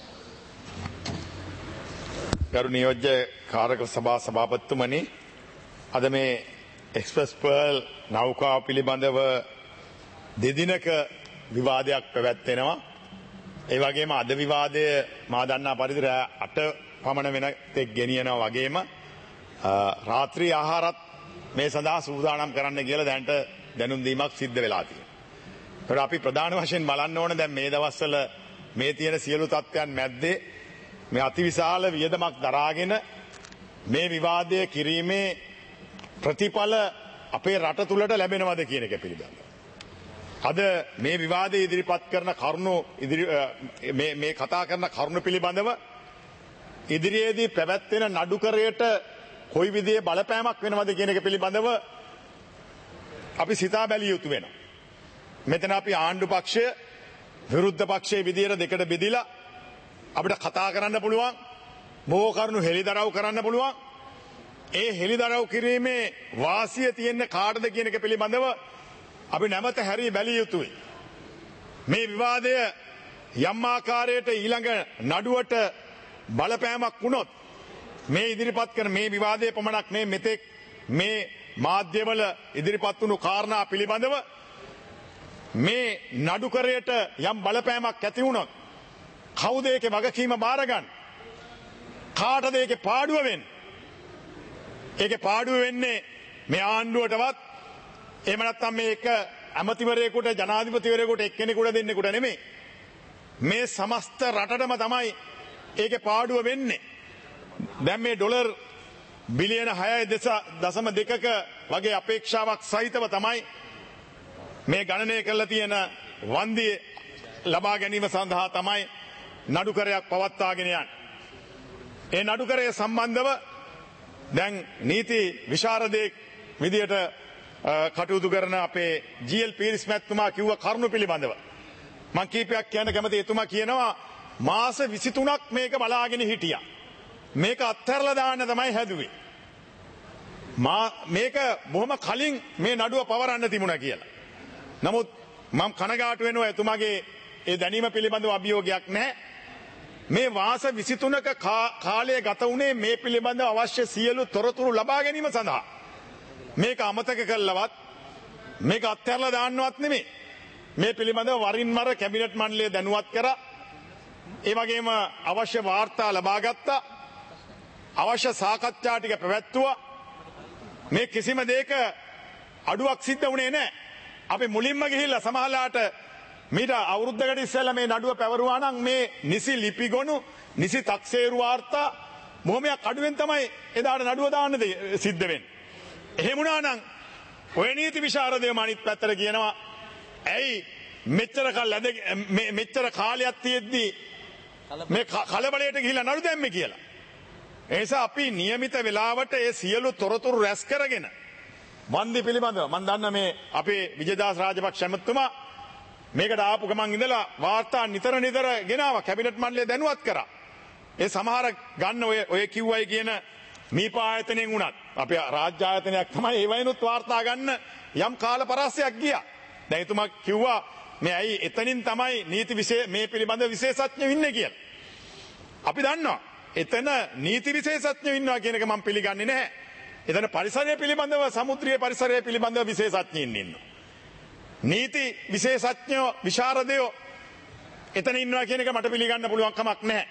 ගරු නියෝජ්‍ය කාරක සභා සභාපතිතුමනි, අද මේ express pearl නෞකාව පිළිබඳව දෙදිනක විවාදයක් පැවැත්වෙනවා. ඒ වගේම අද විවාදය මා දන්නා පරිදි අට පමණ වෙන තෙක් ගෙනියනවා වගේම රාත්‍රී ආහාරත් මේ සඳහා සූදානම් කරන්න කියලා දැනට දැනුම් දීමක් සිද්ධ වෙලා තියෙනවා. ඒකට අපි ප්‍රධාන වශයෙන් බලන්න ඕන දැන් මේ දවස්වල මේ තියෙන සියලු තත්ත්වයන් මැද්දේ මේ අතිවිශාල වියදමක් දරාගෙන මේ විවාදය කිරීමේ ප්‍රතිඵල අපේ රට තුලට ලැබෙනවද කියන එක පිළිබඳව. අද මේ විවාදය ඉදිරිපත් කරන කරුණු ඉදිරි මේ මේ කතා කරන කරුණු පිළිබඳව ඉදිරියේදී පැවැත්වෙන නඩුකරයට කොයි විදිහේ බලපෑමක් වෙනවද කියන එක පිළිබඳව අපි සිතා බැලිය යුතු වෙනවා. මෙතන අපි ආණ්ඩු පක්ෂය විරුද්ධ පක්ෂයේ විදියට දෙකට බෙදිලා අපිට කතා කරන්න පුළුවන්, බොහෝ කරුණු හෙළිදරව් කරන්න පුළුවන්. ඒ හෙළිදරව් කිරීමේ වාසිය තියෙන්නේ කාටද කියන එක පිළිබඳව අපි නැවත හැරී බැලිය යුතුයි. මේ විවාදය යම් ආකාරයකට ඊළඟ නඩුවට බලපෑමක් වුණොත් මේ ඉදිරිපත් කරන මේ විවාදයේ පමණක් නෙමෙයි මෙතෙක් මේ මාධ්‍යවල ඉදිරිපත් වුණු කාරණා පිළිබඳව මේ නඩුකරයට යම් බලපෑමක් ඇති වුණොත් කවුද ඒකේ වගකීම බාර ගන්න? කාටද ඒකේ පාඩුව වෙන්නේ? ඒකේ පාඩුව වෙන්නේ මේ ආණ්ඩුවටවත් එහෙම නැත්නම් මේක ඇමතිවරයෙකුට ජනාධිපතිවරයෙකුට එක්කෙනෙකුට දෙන්නෙකුට නෙමෙයි. මේ සමස්ත රටටම තමයි ඒකේ පාඩුව වෙන්නේ. දැන් මේ ඩොලර් බිලියන හයයි දශම දෙකක වගේ අපේක්ෂාවක් සහිතව තමයි මේ ගණනය කරලා තියෙන වන්දිය ලබා ගැනීම සඳහා තමයි නඩුකරයක් පවත්වාගෙන යන්නේ. ඒ නඩුකරය සම්බන්ධව දැන් නීති විශාරදයෙක් විදියට කටයුතු කරන අපේ ජී.එල්. පීරිස් මැතිතුමා කිව්ව කරුණු පිළිබඳව මම කීපයක් කියන්න කැමතියි. එතුමා කියනවා මාස විසිතුනක් මේක බලාගෙන හිටියා. මේක අත්හැරලා දාන්න තමයි හැදුවේ. මා මේක බොහොම කලින් මේ නඩුව පවරන්න තිබුණා කියලා. නමුත් මම කනගාටු වෙනවා එතුමාගේ ඒ දැනීම පිළිබඳව අභියෝගයක් නැහැ. මේ මාස විසිතුනක කාලය ගත වුණේ මේ පිළිබඳව අවශ්‍ය සියලු තොරතුරු ලබා ගැනීම සඳහා. මේක අමතක කළවත් මේක අත්හැරලා දාන්නවත් නෙමෙයි. මේ පිළිබඳව වරින් වර කැබිනට් මණ්ඩලය දැනුවත් කරා. ඒ වගේම අවශ්‍ය වාර්තා ලබා ගත්තා. අවශ්‍ය සාකච්ඡා ටික පැවැත්තුවා. මේ කිසිම දෙයක අඩුවක් සිද්ධ වුණේ නැහැ. අපි මුලින්ම ගිහිල්ලා සමහරලාට මීට අවුරුද්දකට ඉස්සෙල්ලා මේ නඩුව පැවරුවා නම් මේ නිසි ලිපිගොනු නිසි තක්සේරු වාර්තා මොහොමයක් අඩුවෙන් තමයි එදාට නඩුව දාන්න සිද්ධ වෙන්නේ. එහෙම වුණා නම් ඔය නීති විශාරදයෝ අනිත් පැත්තට කියනවා ඇයි මෙච්චර කල් ඇද මෙච්චර කාලයක් තියෙද්දි මේ කලබලයට ගිහිල්ලා නඩු දැම්මේ කියලා. ඒ නිසා අපි નિયમિત වෙලාවට ඒ සියලු තොරතුරු රැස් කරගෙන වන්දි පිළිබඳව මම දන්න මේ අපේ විජේදාස රාජපක්ෂ ඇමතුමා මේකට ආපු ගමන් ඉඳලා වාර්තා නිතර නිතර ගෙනාවා කැබිනට් මණ්ඩලය දැනුවත් කරා. ඒ සමහර ගන්න ඔය ඔය කිව්වයි කියන මීපා ආයතනයෙන් උනත් අපේ රාජ්‍ය ආයතනයක් තමයි ඒ වයින්ුත් වාර්තා ගන්න යම් කාල පරාසයක් ගියා. දැන් එතුමා කිව්වා මේ ඇයි එතනින් තමයි නීති විශේෂ මේ පිළිබඳව විශේෂඥයෝ ඉන්නේ කියලා. අපි දන්නවා එතන නීති විශේෂඥයෝ ඉන්නවා කියන එක මම පිළිගන්නේ නැහැ. එතන පරිසරය පිළිබඳව සමුද්‍රීය පරිසරය පිළිබඳව විශේෂඥයින් ඉන්නවා. නීති විශේෂඥයෝ විශාරදයෝ එතන ඉන්නවා කියන එක මට පිළිගන්න පුළුවන් කමක් නැහැ.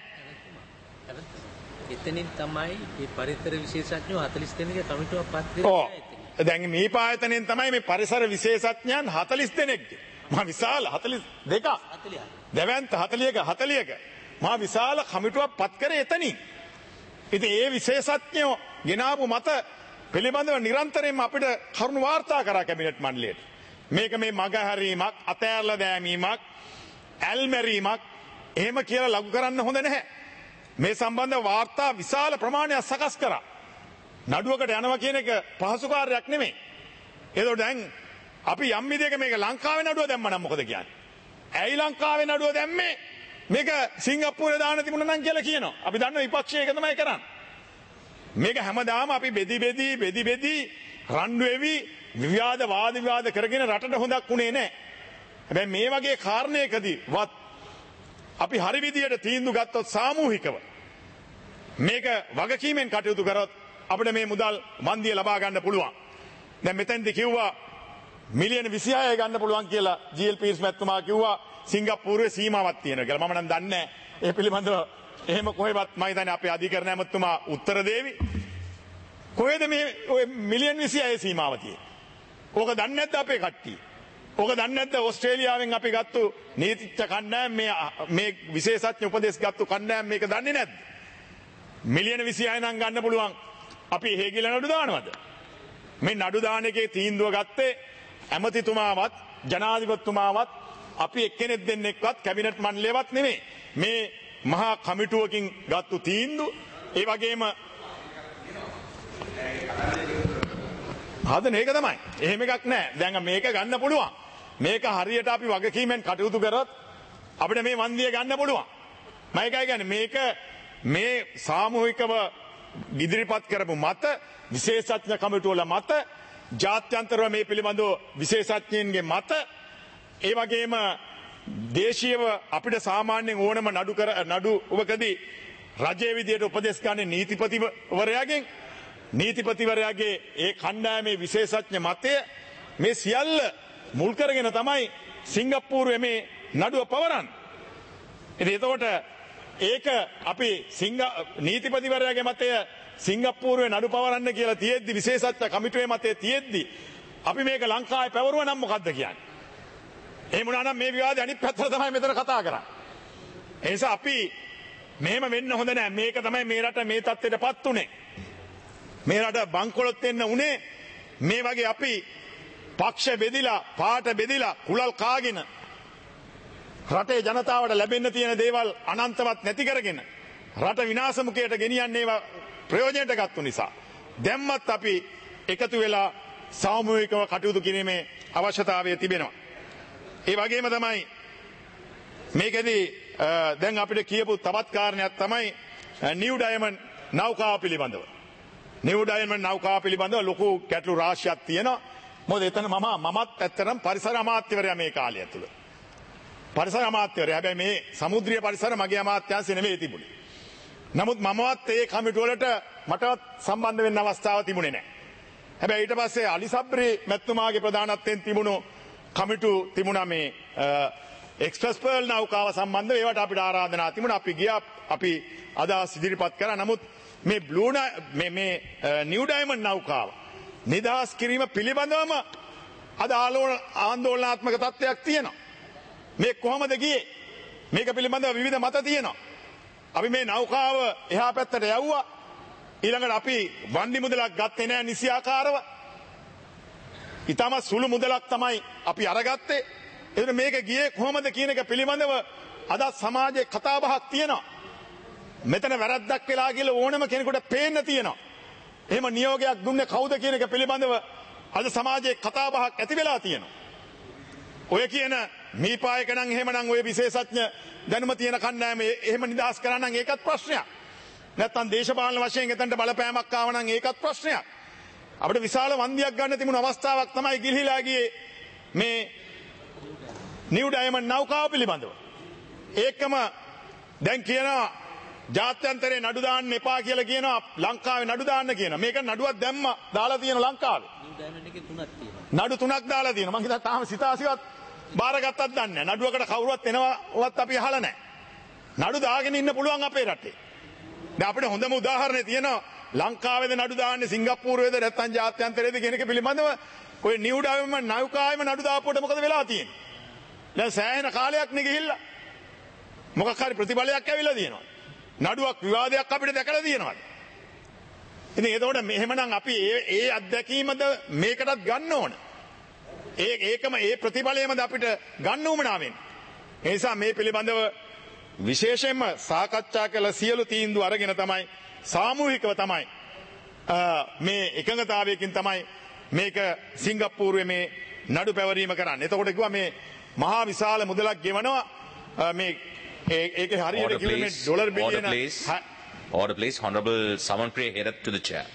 එතනින් තමයි මේ පරිසර විශේෂඥයෝ හතළිස් දෙනෙක්ගේ කමිටුවක් පත් වෙලා ඉන්නේ. දැන් මේ පායතනෙන් තමයි මේ පරිසර විශේෂඥයන් හතළිස් දෙනෙක්ගේ. මහා විශාල හතළිස් දෙකක්. දෙවන්ත හතළිහක හතළිහක මහා විශාල කමිටුවක් පත් කරේ එතනින්. ඉතින් ඒ විශේෂඥයෝ ගෙනාවු මත පිළිබඳව නිරන්තරයෙන්ම අපිට කරුණු වාර්තා කරා කැබිනට් මණ්ඩලයට. මේක මේ මගහැරීමක්, අතෑරලා දැමීමක්, ඇල්මැරීමක් එහෙම කියලා ලඝු කරන්න හොඳ නැහැ. මේ සම්බන්ධ වාර්තා විශාල ප්‍රමාණයක් සකස් කරා. නඩුවකට යනවා කියන එක පහසු කාර්යයක් නෙමෙයි. ඒතකොට දැන් අපි යම් විදියක මේක ලංකාවේ නඩුව දැම්ම නම් මොකද කියන්නේ? ඇයි ලංකාවේ නඩුව දැම්මේ? මේක සිංගප්පූරේ දාන්න තිබුණා නම් කියලා කියනවා. අපි දන්නවා විපක්ෂය ඒක තමයි කරන්නේ. මේක හැමදාම අපි බෙදි බෙදි බෙදි බෙදි රණ්ඩු වෙවි විවාද වාද විවාද කරගෙන රටට හොඳක් වුණේ නැහැ. හැබැයි මේ වගේ කාරණයකදී වත් අපි හරි විදියට තීන්දුව ගත්තොත් සාමූහිකව මේක වගකීමෙන් කටයුතු කරොත් අපිට මේ මුදල් වන්දිය ලබා ගන්න පුළුවන්. දැන් මෙතෙන්දී කිව්වා මිලියන විසිහය ගන්න පුළුවන් කියලා ජී.එල්. පීර්ස් මැතිතුමා කිව්වා සිංගප්පූරුවේ සීමාවක් තියෙනවා කියලා. මම නම් දන්නේ නැහැ. ඒ පිළිබඳව එහෙම කොහෙවත් මම හිතන්නේ අපේ අධිකරණ ඇමතුමා උත්තර දෙවි. කොහෙද මේ ඔය මිලියන විසිහය සීමාව තියෙන්නේ? ඕක දන්නේ නැද්ද අපේ කට්ටිය? ඕක දන්නේ නැද්ද ඕස්ට්‍රේලියාවෙන් අපි ගත්තු නීතිඥ කණ්ඩායම මේ මේ විශේෂඥ උපදෙස් ගත්තු කණ්ඩායම මේක දන්නේ නැද්ද? මිලියන විසිහය නම් ගන්න පුළුවන්. අපි හේගිල නඩු දානවද? මේ නඩු දාන එකේ තීන්දුව ගත්තේ ඇමතිතුමාවත් ජනාධිපතිතුමාවත් අපි එක්කෙනෙක් දෙන්නෙක්වත් කැබිනට් මණ්ඩලයවත් නෙමෙයි. මේ මහා කමිටුවකින් ගත්තු තීන්දුව ඒ වගේම හදන ඒක තමයි. එහෙම එකක් නැහැ. දැන් මේක ගන්න පුළුවන්. මේක හරියට අපි වගකීමෙන් කටයුතු කරොත් අපිට මේ වන්දිය ගන්න පුළුවන්. මම ඒකයි කියන්නේ මේක මේ සාමූහිකව ඉදිරිපත් කරපු මත විශේෂඥ කමිටුවල මත ජාත්‍යන්තරව මේ පිළිබඳව විශේෂඥයින්ගේ මත ඒ වගේම දේශීයව අපිට සාමාන්‍යයෙන් ඕනම නඩු කර නඩුවකදී රජයේ විදියට උපදෙස් ගන්න නීතිපතිවරයාගෙන් නීතිපතිවරයාගේ ඒ කණ්ඩායමේ විශේෂඥ මතය මේ සියල්ල මුල් කරගෙන තමයි සිංගප්පූරුවේ මේ නඩුව පවරන්නේ. ඉතින් එතකොට ඒක අපි සිංග නීතිපතිවරයාගේ මතය සිංගප්පූරුවේ නඩු පවරන්න කියලා තියෙද්දි විශේෂඥ කමිටුවේ මතය තියෙද්දි අපි මේක ලංකාවේ පැවරුවා නම් මොකද්ද කියන්නේ? එහෙම වුණා නම් මේ විවාදේ අනිත් පැත්තට තමයි මෙතන කතා කරන්නේ. ඒ නිසා අපි මෙහෙම වෙන්න හොඳ නැහැ. මේක තමයි මේ රට මේ තත්ත්වයටපත් උනේ. මේ රට බංකොලොත් වෙන්න උනේ මේ වගේ අපි පක්ෂ බෙදිලා පාට බෙදිලා කුලල් කාගෙන රටේ ජනතාවට ලැබෙන්න තියෙන දේවල් අනන්තවත් නැති කරගෙන රට විනාශමුඛයට ගෙනියන්නේ ඒවා ප්‍රයෝජනයට ගත්තු නිසා දැම්මත් අපි එකතු වෙලා සාමූහිකව කටයුතු කිරීමේ අවශ්‍යතාවය තිබෙනවා. ඒ වගේම තමයි මේකෙදී දැන් අපිට කියපු තවත් කාරණයක් තමයි නිව් ඩයමන්ඩ් නෞකාව පිළිබඳව. නිව් ඩයමන්ඩ් නෞකාව පිළිබඳව ලොකු ගැටලු රාශියක් තියෙනවා. මොකද එතන මම මමත් ඇත්තටම පරිසර අමාත්‍යවරයා මේ කාලය තුල. පරිසර අමාත්‍යවරයා. හැබැයි මේ සමුද්‍රීය පරිසර මගේ අමාත්‍යාංශය නෙවෙයි තිබුණේ. නමුත් මමවත් ඒ කමිටුව වලට මටවත් සම්බන්ධ වෙන්න අවස්ථාව තිබුණේ නැහැ. හැබැයි ඊට පස්සේ අලි සබ්රි මැතිතුමාගේ ප්‍රධානත්වයෙන් තිබුණු කමිටු තිබුණා මේ එක්ස්ප්‍රස් පර්ල් නෞකාව සම්බන්ධව ඒවට අපිට ආරාධනා තිබුණා. අපි ගියා අපි අදහස් ඉදිරිපත් කරා. නමුත් මේ බ්ලූ මේ මේ නිව් ඩයමන්ඩ් නෞකාව නිදහස් කිරීම පිළිබඳවම අද ආందోලනාත්මක තත්ත්වයක් තියෙනවා. මේ කොහොමද ගියේ? මේක පිළිබඳව විවිධ මත තියෙනවා. අපි මේ නෞකාව එහා පැත්තට යවුවා. ඊළඟට අපි වන්දි මුදලක් ගත්තේ නැහැ නිසියාකාරව. ඊටම සුළු මුදලක් තමයි අපි අරගත්තේ. එතන මේක ගියේ කොහොමද කියන එක පිළිබඳව අද සමාජයේ කතාබහක් තියෙනවා. මෙතන වැරද්දක් වෙලා කියලා ඕනම කෙනෙකුට පේන්න තියෙනවා. එහෙම නියෝගයක් දුන්නේ කවුද කියන එක පිළිබඳව අද සමාජයේ කතාබහක් ඇති වෙලා තියෙනවා. ඔය කියන මීපායක නම් එහෙමනම් ඔය විශේෂඥ දැනුම තියෙන කණ්ඩායම එහෙම නිදහස් කරා නම් ඒකත් ප්‍රශ්නයක්. නැත්තම් දේශපාලන වශයෙන් එතනට බලපෑමක් ආව නම් ඒකත් ප්‍රශ්නයක්. අපිට විශාල වන්දියක් ගන්න තිබුණු අවස්ථාවක් තමයි ගිලිහිලා ගියේ මේ නිව් ඩයමන්ඩ් නෞකාව පිළිබඳව. ඒකම දැන් කියනවා ජාත්‍යන්තරේ නඩු දාන්න එපා කියලා කියනවා ලංකාවේ නඩු දාන්න කියනවා. මේක නඩුවක් දැම්ම දාලා තියෙන ලංකාවේ. නිව් ඩයමන්ඩ් එකේ තුනක් තියෙනවා. නඩු තුනක් දාලා තියෙනවා. මං හිතා තාම සිතාසිවත් බාරගත්තත් දන්නේ නැහැ. නඩුවකට කවුරුවත් එනවවත් අපි අහලා නැහැ. නඩු දාගෙන ඉන්න පුළුවන් අපේ රටේ. දැන් අපිට හොඳම උදාහරණේ තියෙනවා ලංකාවේද නඩු දාන්නේ සිංගප්පූරුවේද නැත්නම් ජාත්‍යන්තරයේද කියන එක පිළිබඳව ඔය නිව් ඩයමන්ඩ් නෞකාවෙම නඩු දාපුවට මොකද වෙලා තියෙන්නේ? දැන් සෑහෙන කාලයක් නේ ගිහිල්ලා. මොකක් හරි ප්‍රතිඵලයක් ඇවිල්ලා තියෙනවා. නඩුවක් විවාදයක් අපිට දැකලා තියෙනවා. ඉතින් ඒතකොට මෙහෙමනම් අපි ඒ ඒ අත්දැකීමද මේකටත් ගන්න ඕන. ඒ ඒකම ඒ ප්‍රතිඵලයමද අපිට ගන්න උවමනාවෙන්. ඒ නිසා මේ පිළිබඳව විශේෂයෙන්ම සාකච්ඡා කළ සියලු තීන්දුව අරගෙන තමයි සාමූහිකව තමයි මේ එකඟතාවයකින් තමයි මේක සිංගප්පූරුවේ මේ නඩු පැවරීම කරන්නේ. එතකොට කිව්වා මේ මහා විශාල මුදලක් ගෙවනවා මේ ඒකේ හරියට කිව්වේ මේ ඩොලර් බිලියන Order please. Order please. Honorable Samanpriya Herath to the chair.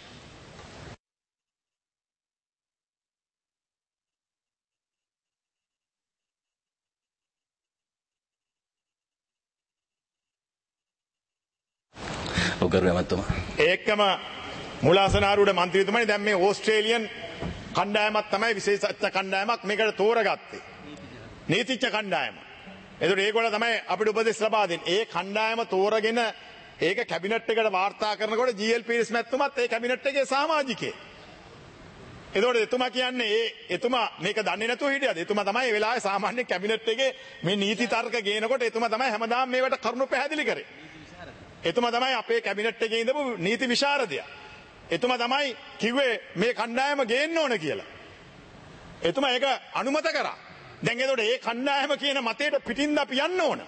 ඒකම මුලාසනාරුඩ මන්ත්‍රීතුමනි දැන් මේ ඕස්ට්‍රේලියන් කණ්ඩායමක් තමයි විශේෂඥ කණ්ඩායමක් මේකට තෝරගත්තේ. නීතිඥ කණ්ඩායම. එතකොට ඒගොල්ලෝ තමයි අපිට උපදෙස් ලබා දෙන්නේ. ඒ කණ්ඩායම තෝරගෙන ඒක කැබිනට් එකට වාර්තා කරනකොට ජී එල් පීරිස් මැතිතුමත් ඒ කැබිනට් එකේ සමාජිකයෙක්. එතකොට එතුමා කියන්නේ ඒ එතුමා මේක දන්නේ නැතුව හිටියද? එතුමා තමයි ඒ වෙලාවේ සාමාන්‍ය කැබිනට් එකේ මේ නීති තර්ක ගේනකොට එතුමා තමයි හැමදාම මේවට කරුණු පැහැදිලි කරේ. එතුමා තමයි අපේ කැබිනට් එකේ ඉඳපු නීති විශාරදයා. එතුමා තමයි කිව්වේ මේ කණ්ඩායම ගේන්න ඕන කියලා. එතුමා ඒක අනුමත කරා. දැන් එතකොට ඒ කණ්ඩායම කියන මතයට පිටින්ද අපි යන්න ඕන.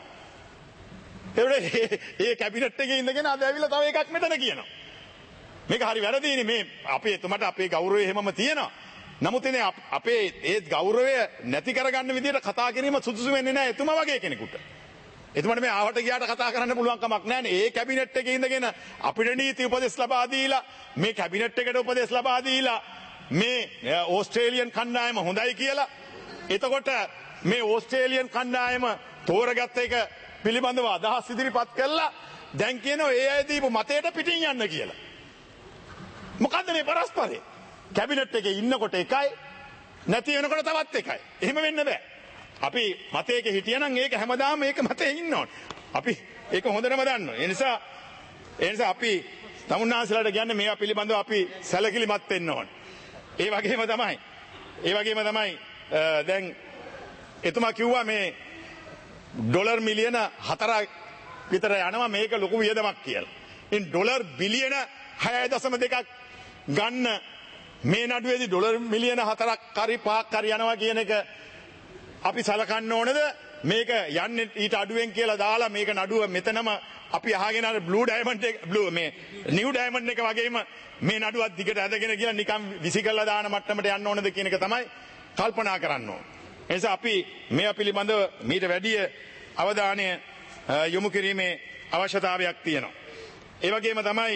එතකොට ඒ කැබිනට් එකේ ඉඳගෙන අද ඇවිල්ලා තව එකක් මෙතන කියනවා. මේක හරි වැරදිනේ මේ අපේ එතුමාට අපේ ගෞරවය හැමම තියෙනවා. නමුත් ඉතින් අපේ ඒ ගෞරවය නැති කරගන්න විදිහට කතා කිරීම සුදුසු වෙන්නේ නැහැ එතුමා වගේ කෙනෙකුට. එතුමාට මේ ආවට ගියාට කතා කරන්න පුළුවන් කමක් නැහැ නේ. ඒ කැබිනට් එකේ ඉඳගෙන අපිට නීති උපදෙස් ලබා දීලා මේ කැබිනට් එකට උපදෙස් ලබා දීලා මේ ඕස්ට්‍රේලියන් කණ්ඩායම හොඳයි කියලා. එතකොට මේ ඕස්ට්‍රේලියන් කණ්ඩායම තෝරගත්ත එක පිළිබඳව අදහස් ඉදිරිපත් කළා. දැන් කියනවා ඒ අය දීපු මතයට පිටින් යන්න කියලා. මොකද්ද මේ පරස්පරය? කැබිනට් එකේ ඉන්නකොට එකයි නැති වෙනකොට තවත් එකයි. එහෙම වෙන්න බෑ. අපි මතයක හිටියනම් ඒක හැමදාම ඒක මතේ ඉන්න ඕනේ. අපි ඒක හොඳටම දන්නවා. ඒ නිසා ඒ නිසා අපි තමුන්නාන්සලාට කියන්නේ මේවා පිළිබඳව අපි සැලකිලිමත් වෙන්න ඕනේ. ඒ වගේම තමයි. ඒ වගේම තමයි දැන් එතුමා කිව්වා මේ ඩොලර් මිලියන හතරක් විතර යනවා මේක ලොකු වියදමක් කියලා. ඉතින් ඩොලර් බිලියන හය දශම දෙකක් ගන්න මේ නඩුවේදී ඩොලර් මිලියන හතරක් හරි පහක් හරි යනවා කියන එක අපි සලකන්න ඕනද? මේක යන්නේ ඊට අඩුවෙන් කියලා දාලා මේක නඩුව මෙතනම අපි අහගෙන අර බ්ලූ ඩයමන්ඩ් එක බ්ලූ මේ නිව් ඩයමන්ඩ් එක වගේම මේ නඩුවත් දිගට ඇදගෙන කියලා නිකන් විසි කරලා දාන මට්ටමට යන්න ඕනද කියන එක තමයි කල්පනා කරන්න ඕන. ඒ නිසා අපි මේවා පිළිබඳව මීට වැඩිය අවධානය යොමු කිරීමේ අවශ්‍යතාවයක් තියෙනවා. ඒ වගේම තමයි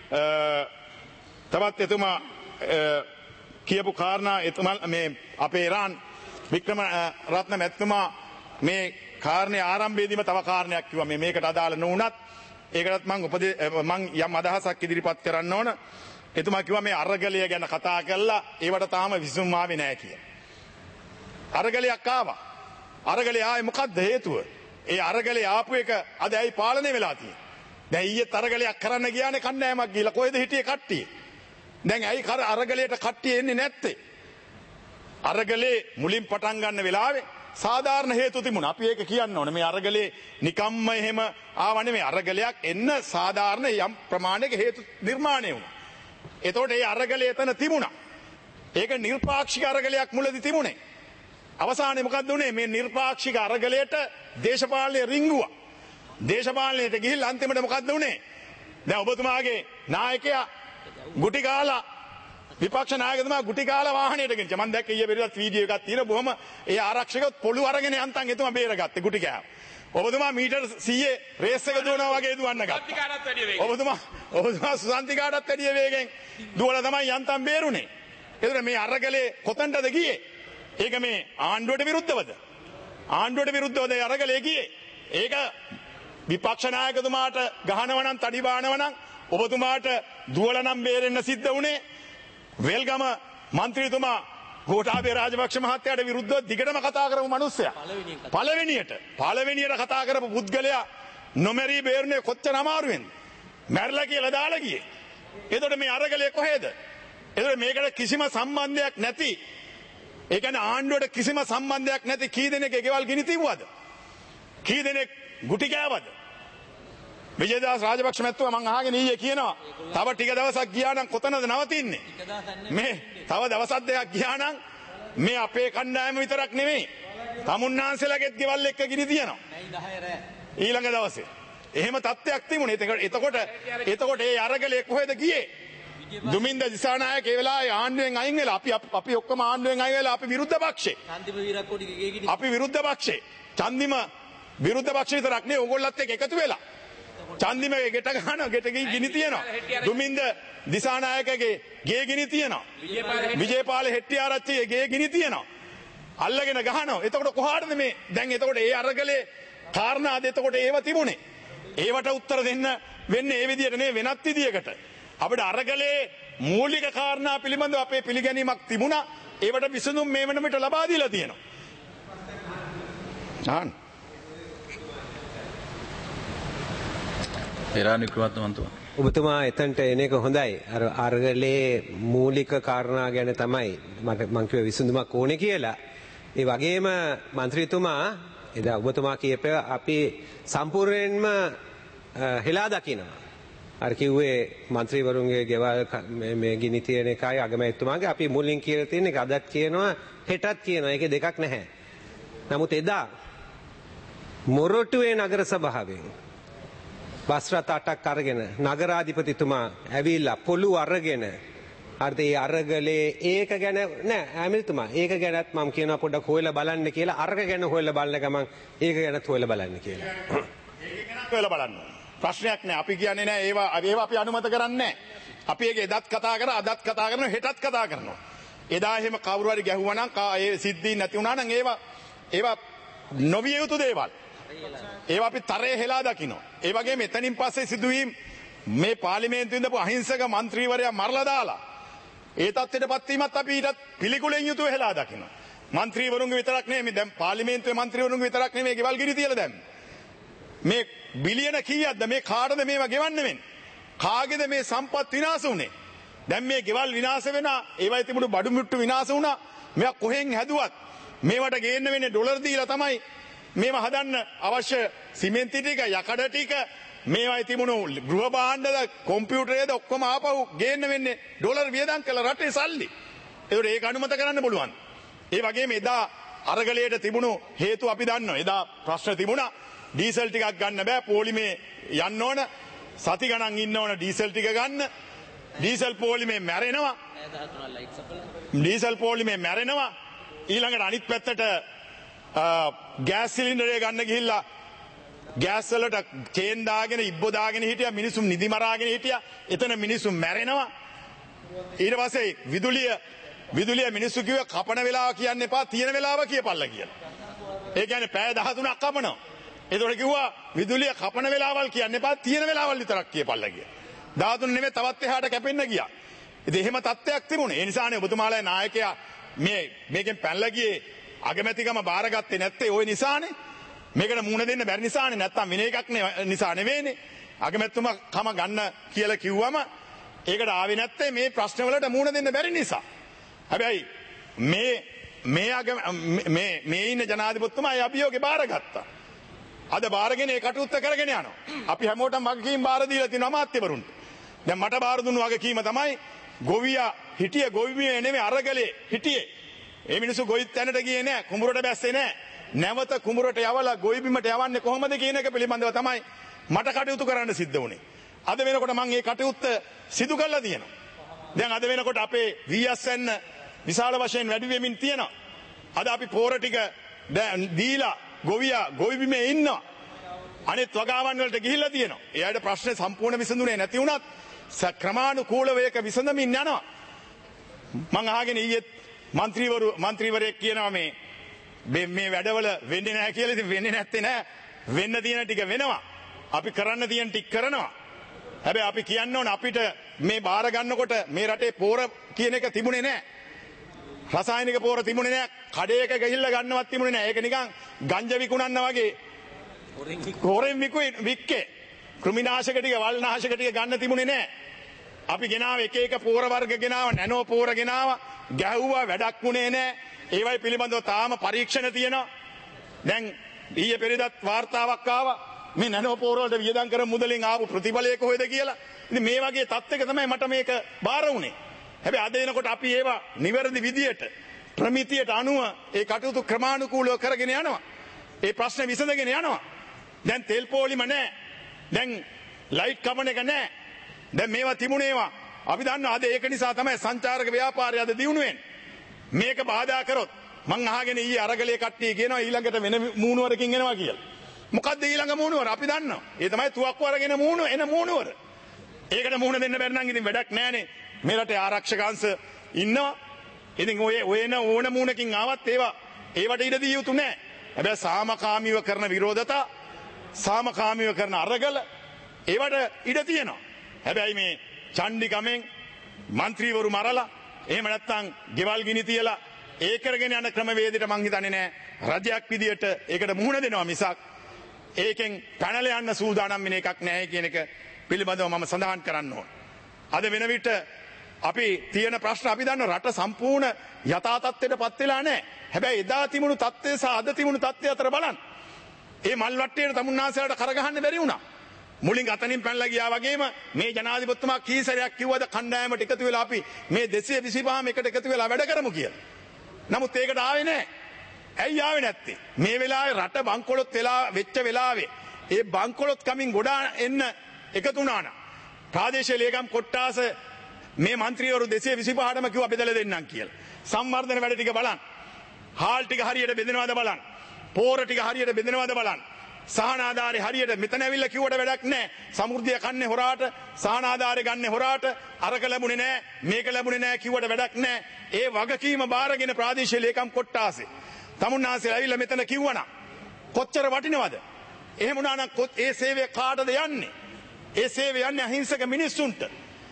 තවත් එතුමා කියපු කාරණා එතුමා මේ අපේ ඉරාන් වික්‍රම රත්න මැතිතුමා මේ කාරණේ ආරම්භයේදීම තව කාරණයක් කිව්වා මේ මේකට අදාළ නොවුනත් ඒකටත් මම උපදේ මම යම් අදහසක් ඉදිරිපත් කරන්න ඕන. එතුමා කිව්වා මේ අරගලය ගැන කතා කරලා ඒවට තාම විසඳුම් ආවේ නැහැ කියලා. අරගලයක් ආවා. අරගලේ ආයේ මොකද්ද හේතුව? ඒ අරගලේ ආපු එක අද ඇයි පාලනය වෙලා තියෙන්නේ? දැන් ඊයේ අරගලයක් කරන්න ගියානේ කණ්ඩායමක් ගිහලා කොහෙද හිටියේ කට්ටිය? දැන් ඇයි අරගලයට කට්ටිය එන්නේ නැත්තේ? අරගලේ මුලින් පටන් ගන්න වෙලාවේ සාධාරණ හේතු තිබුණා. අපි ඒක කියන්න ඕනේ. මේ අරගලේ නිකම්ම එහෙම ආව නෙමෙයි. අරගලයක් එන්න සාධාරණ යම් ප්‍රමාණයක හේතු නිර්මාණය වුණා. එතකොට ඒ අරගලේ එතන තිබුණා. ඒක නිර්පාක්ෂික අරගලයක් මුලදී තිබුණේ. අවසානයේ මොකක්ද උනේ? මේ නිර්පාක්ෂික අරගලයට දේශපාලනය රිංගුවා. දේශපාලනයට ගිහිල්ලා අන්තිමට මොකක්ද උනේ? දැන් ඔබතුමාගේ නායකයා ගුටි කාලා විපක්ෂ නායකතුමා ගුටි කාලා වාහනයට ගෙනිච්චා. මම දැක්ක ඊයේ පෙරේදා වීඩියෝ එකක් තියෙන බොහොම ඒ ආරක්ෂකව පොළු අරගෙන යන්තම් එතුමා බේරගත්තේ ගුටි කෑව. ඔබතුමා මීටර් සීයේ රේස් එක දුවනවා වගේ දුවන්න ගත්තා. සුසන්තිකාටත් වැඩිය වේගෙන්. ඔබතුමා ඔබතුමා සුසන්තිකාටත් වැඩිය වේගෙන් දුවලා තමයි යන්තම් බේරුනේ. ඒතර මේ අරගලේ කොතනටද ගියේ? ඒක මේ ආණ්ඩුවට විරුද්ධවද? ආණ්ඩුවට විරුද්ධවද ඒ අරගලේ ගියේ? ඒක විපක්ෂ නායකතුමාට ගහනවා නම් තඩි බානවා නම් ඔබතුමාට දුවලා නම් බේරෙන්න සිද්ධ වුණේ. වෙල්ගම මන්ත්‍රීතුමා ගෝඨාභය රාජපක්ෂ මහත්තයාට විරුද්ධව දිගටම කතා කරපු මිනිස්සයා. පළවෙනියට පළවෙනියට කතා කරපු පුද්ගලයා නොමරී බේරුනේ කොච්චර අමාරුවෙන්ද? මැරලා කියලා දාලා ගියේ. එතකොට මේ අරගලේ කොහෙද? එතකොට මේකට කිසිම සම්බන්ධයක් නැති, ඒ කියන්නේ ආණ්ඩුවට කිසිම සම්බන්ධයක් නැති කී දෙනෙක් ගෙවල් ගිනි තිබුවද? කී දෙනෙක් ගුටි කෑවද? විජේදාස රාජපක්ෂ මැතිතුමා මං අහගෙන ඊයේ කියනවා තව ටික දවසක් ගියා නම් කොතනද නවතින්නේ? මේ තව දවසක් දෙකක් ගියා නම් මේ අපේ කණ්ඩායම විතරක් නෙමෙයි තමුන්නාන්සලගෙත් ගෙවල් එක්ක ගිනි තියනවා. ඊළඟ දවසේ. එහෙම තත්ත්වයක් තිබුණේ. එතකොට එතකොට ඒ අරගලේ කොහෙද ගියේ? දුමින්ද දිසානායක ඒ වෙලාවේ ආණ්ඩුවෙන් අයින් වෙලා අපි අපි ඔක්කොම ආණ්ඩුවෙන් අයින් වෙලා අපි විරුද්ධ පක්ෂේ. චන්දිම වීරක්කොඩිගේ ගේ ගිනි. අපි විරුද්ධ පක්ෂේ. චන්දිම විරුද්ධ පක්ෂ විතරක් නෙවෙයි ඕගොල්ලොත් එක්ක එකතු වෙලා. චන්දිමගේ ගෙට ගහනවා, ගෙට ගිනි තියනවා. දුමින්ද දිසානායකගේ ගේ ගිනි තියනවා. විජේපාල හෙට්ටිආරච්චිගේ ගේ ගිනි තියනවා. අල්ලගෙන ගහනවා. එතකොට කොහාටද මේ දැන් එතකොට ඒ අරගලේ කාරණාද එතකොට ඒව තිබුණේ. ඒවට උත්තර දෙන්න වෙන්නේ ඒ විදිහට නේ වෙනත් විදියකට. අපිට අරගලේ මූලික කාරණා පිළිබඳව අපේ පිළිගැනීමක් තිබුණා. ඒවට විසඳුම් මේ වෙන විට ලබා දීලා තියෙනවා. ආන් එරානි ක්‍රමතුමා ඔබතුමා එතනට එන එක හොඳයි. අර අරගලේ මූලික කාරණා ගැන තමයි මට මං කිව්ව විසඳුමක් ඕනේ කියලා. ඒ වගේම മന്ത്രിතුමා එදා ඔබතුමා කියපේ අපි සම්පූර්ණයෙන්ම හෙලා දකිනවා. අර කිව්වේ മന്ത്രിවරුන්ගේ ගෙවල් මේ ගිනි තියෙන එකයි අගමැතිතුමාගේ අපි මුලින් කියලා තියෙන එක අදත් කියනවා හෙටත් කියනවා. ඒකේ දෙකක් නැහැ. නමුත් එදා මොරටුවේ නගර සභාවෙන් බස් රථ අටක් අරගෙන නගරාධිපතිතුමා ඇවිල්ලා පොළු අරගෙන හරිද ඒ අරගලේ ඒක ගැන නෑ ඇමතිතුමා ඒක ගැනත් මම කියනවා පොඩ්ඩක් හොයලා බලන්න කියලා. අරග ගැන හොයලා බලන ගමන් ඒක ගැනත් හොයලා බලන්න කියලා. ඒක ගැනත් හොයලා බලන්න. ප්‍රශ්නයක් නෑ. අපි කියන්නේ නෑ ඒවා ඒවා අපි අනුමත කරන්නේ නෑ. අපි ඒක එදත් කතා කරා අදත් කතා කරනවා හෙටත් කතා කරනවා. එදා එහෙම කවුරු හරි ගැහුවා නම් ඒ සිද්ධි නැති වුණා නම් ඒවා ඒවා නොවිය යුතු දේවල්. ඒවා අපි තරයේ හෙලා දකිනවා. ඒ වගේ මෙතනින් පස්සේ සිදුවීම් මේ පාර්ලිමේන්තුවේ ඉඳපු අහිංසක മന്ത്രിවරයා මරලා දාලා ඒ තත්ත්වයටපත් වීමත් අපි ඊටත් පිළිකුලෙන් යුතුව හෙලා දකිනවා. മന്ത്രിවරුන්ගේ විතරක් නෙමෙයි දැන් පාර්ලිමේන්තුවේ മന്ത്രിවරුන්ගේ විතරක් නෙමෙයි ගෙවල් ගිනි තියලා දැම්මේ. මේ බිලියන කීයක්ද මේ කාටද මේවා ගෙවන්න වෙන්නේ? කාගේද මේ සම්පත් විනාශ වුනේ? දැන් මේ ගෙවල් විනාශ වෙනා ඒවයි තිබුණු බඩු මුට්ටු විනාශ වුණා. මේවා කොහෙන් හැදුවත් මේවට ගේන්න වෙන්නේ ඩොලර් දීලා තමයි මේවා හදන්න අවශ්‍ය සිමෙන්ති ටික යකඩ ටික මේවයි තිබුණු ගෘහ භාණ්ඩද කොම්පියුටරේද ඔක්කොම ආපහු ගේන්න වෙන්නේ ඩොලර් වියදම් කළ රටේ සල්ලි. ඒකට ඒක අනුමත කරන්න පුළුවන්. ඒ වගේම එදා අරගලයට තිබුණු හේතු අපි දන්නවා. එදා ප්‍රශ්න තිබුණා ඩීසල් ටිකක් ගන්න බෑ පොලිමේ යන්න ඕන සති ගණන් ඉන්න ඕන ඩීසල් ටික ගන්න. ඩීසල් පොලිමේ මැරෙනවා. ඩීසල් පොලිමේ මැරෙනවා. ඊළඟට අනිත් පැත්තට ගෑස් සිලින්ඩරය ගන්න ගිහිල්ලා ගෑස් වලට චේන් දාගෙන ඉබ්බෝ දාගෙන හිටියා මිනිසුන් නිදි මරාගෙන හිටියා. එතන මිනිසුන් මැරෙනවා. ඊට පස්සේ විදුලිය විදුලිය මිනිස්සු කිව්වා කපන වෙලාව කියන්න එපා තියෙන වෙලාව කියපල්ලා කියලා. ඒ කියන්නේ පැය දහතුනක් කපනවා. ඒතකොට කිව්වා විදුලිය කපන වෙලාවල් කියන්න එපා තියෙන වෙලාවල් විතරක් කියපල්ලා කියලා. දහතුන නෙමෙයි තවත් එහාට කැපෙන්න ගියා. ඉතින් එහෙම තත්ත්වයක් තිබුණේ. ඒ නිසානේ ඔබතුමාලා නායකයා මේ මේකෙන් පැනලා ගියේ අගමැතිකම බාරගත්තේ නැත්තේ ওই නිසානේ. මේකට මුණ දෙන්න බැරි නිසානේ. නැත්තම් වෙන එකක් නිසා නෙවෙයිනේ. අගමැතිතුමා කම ගන්න කියලා කිව්වම ඒකට ආවේ නැත්තේ මේ ප්‍රශ්න වලට මුණ දෙන්න බැරි නිසා. හැබැයි මේ මේ අග මේ මේ ඉන්න ජනාධිපතිතුමා ඒ අභියෝගේ බාරගත්තා. අද බාරගෙන ඒ කටයුත්ත කරගෙන යනවා. අපි හැමෝටම වගකීම් බාර දීලා තියෙනවා අමාත්‍යවරුන්ට. දැන් මට බාර දුන්නු වගකීම තමයි ගොවියා හිටිය ගොවිමිය නෙමෙයි අරගලේ හිටියේ. ඒ මිනිස්සු ගොවිත් තැනට ගියේ නෑ, කුඹුරට බැස්සේ නෑ. නැවත කුඹුරට යවලා ගොවිබිමට යවන්නේ කොහොමද කියන එක පිළිබඳව තමයි මට කටයුතු කරන්න සිද්ධ වුණේ. අද වෙනකොට මම මේ කටයුත්ත සිදු කරලා තියෙනවා. දැන් අද වෙනකොට අපේ වී එස් එන් විශාල වශයෙන් වැඩි වෙමින් තියෙනවා. අද අපි පෝර ටික දීලා ගොවියා ගොවිබිමේ ඉන්නවා. අනිත් වගාවන් වලට ගිහිල්ලා තියෙනවා. එයාට ප්‍රශ්නේ සම්පූර්ණ විසඳුනේ නැති වුණත් ක්‍රමානුකූලව ඒක විසඳමින් යනවා. මං අහගෙන ඊයේ മന്ത്രിවරු മന്ത്രിවරයෙක් කියනවා මේ මේ වැඩවල වෙන්නේ නැහැ කියලා. ඉතින් වෙන්නේ නැත්තේ නෑ. වෙන්න තියෙන ටික වෙනවා. අපි කරන්න තියෙන ටික කරනවා. හැබැයි අපි කියන්න ඕන අපිට මේ බාර ගන්නකොට මේ රටේ පෝර කියන එක තිබුණේ නෑ. රසායනික පෝර තිබුණේ නෑ. කඩේක ගිහිල්ලා ගන්නවත් තිබුණේ නෑ. ඒක නිකන් ගංජා විකුණන්න වගේ හොරෙන් වික්කේ. කෘමිනාශක ටික වල්නාශක ටික ගන්න තිබුණේ නෑ. අපි ගෙනාව එක එක පෝර වර්ග ගෙනාව, නැනෝ පෝර ගෙනාව, ගැහුවා, වැඩක් වුණේ නෑ. ඒවයි පිළිබඳව තාම පරීක්ෂණ තියෙනවා. දැන් ඊයේ පෙරේදත් වාර්තාවක් ආවා මේ නැනෝ පෝර වලට වියදම් කර මුදලින් ආපු ප්‍රතිඵලය කොහෙද කියලා. ඉතින් මේ වගේ තත්ත්වයක තමයි මට මේක බාර වුණේ. හැබැයි අද එනකොට අපි ඒවා නිවැරදි විදියට ප්‍රමිතියට අනුව ඒ කටයුතු ක්‍රමානුකූලව කරගෙන යනවා. ඒ ප්‍රශ්න විසඳගෙන යනවා. දැන් තෙල් පොලිම නැහැ. දැන් ලයිට් කමන එක නැහැ. දැන් මේවා තිබුණේවා. අපි දන්නවා අද ඒක නිසා තමයි සංචාරක ව්‍යාපාරය අද දියුණු වෙන්නේ. මේක බාධා කරොත් මං අහගෙන ඊයේ අරගලේ කට්ටිය කියනවා ඊළඟට වෙන මූණුවරකින් එනවා කියලා. මොකද්ද ඊළඟ මූණුවර? අපි දන්නවා. ඒ තමයි තුවක්කු අරගෙන මූණුව එන මූණුවර. ඒකට මූණ දෙන්න බැරි නම් ඉතින් වැඩක් නැහනේ. මේ රටේ ආරක්ෂක අංශ ඉන්නවා. ඉතින් ඔය ඔයන ඕන මූණකින් ආවත් ඒවා ඒවට ඉඩ දී යුතු නැහැ. හැබැයි සාමකාමීව කරන විරෝධතා, සාමකාමීව කරන අරගල ඒවට ඉඩ තියෙනවා. හැබැයි මේ චණ්ඩිගමෙන් മന്ത്രിවරු මරලා එහෙම නැත්නම් ගෙවල් ගිනි තියලා ඒ කරගෙන යන ක්‍රමවේදයට මං හිතන්නේ නෑ රජයක් විදියට ඒකට මුහුණ දෙනවා මිසක් ඒකෙන් පැනලා යන්න සූදානම් වෙන එකක් නැහැ කියන එක පිළිබඳව මම සඳහන් කරන්න ඕන. අද වෙන විට අපි තියෙන ප්‍රශ්න අපි දන්න රට සම්පූර්ණ යථා තත්ත්වයට පත් වෙලා නැහැ. හැබැයි එදා තිබුණු තත්ත්වය සහ අද තිබුණු තත්ත්වය අතර බලන්න. ඒ මල් වට්ටියට තමුන්නාසලට කරගහන්න බැරි වුණා. මුලින් අතනින් පැනලා ගියා වගේම මේ ජනාධිපතිතුමා කී සැරයක් කිව්වද කණ්ඩායමට එකතු වෙලා අපි මේ දෙසිය විසිපහම එකට එකතු වෙලා වැඩ කරමු කියලා. නමුත් ඒකට ආවේ නැහැ. ඇයි ආවේ නැත්තේ? මේ වෙලාවේ රට බංකොලොත් වෙලා වෙච්ච වෙලාවේ ඒ බංකොලොත් කමින් ගොඩා එන්න එකතු වුණා නම් ප්‍රාදේශීය ලේකම් කොට්ටාස මේ മന്ത്രിවරු දෙසිය විසිපහටම කිව්වා බෙදලා දෙන්නම් කියලා. සංවර්ධන වැඩ ටික බලන්න. හාල් ටික හරියට බෙදෙනවද බලන්න. පෝර ටික හරියට බෙදෙනවද බලන්න. සහනාධාරේ හරියට මෙතන ඇවිල්ලා කිව්වට වැඩක් නැහැ. සමෘද්ධිය කන්නේ හොරාට, සහනාධාරේ ගන්නේ හොරාට, අරක ලැබුණේ නැහැ, මේක ලැබුණේ නැහැ කිව්වට වැඩක් නැහැ. ඒ වගකීම බාරගෙන ප්‍රාදේශීය ලේකම් කොට්ටාසේ තමුන්නාසේ ඇවිල්ලා මෙතන කිව්වනම් කොච්චර වටිනවද? එහෙම වුණා නම් ඒ සේවය කාටද යන්නේ? ඒ සේවය යන්නේ අහිංසක මිනිස්සුන්ට.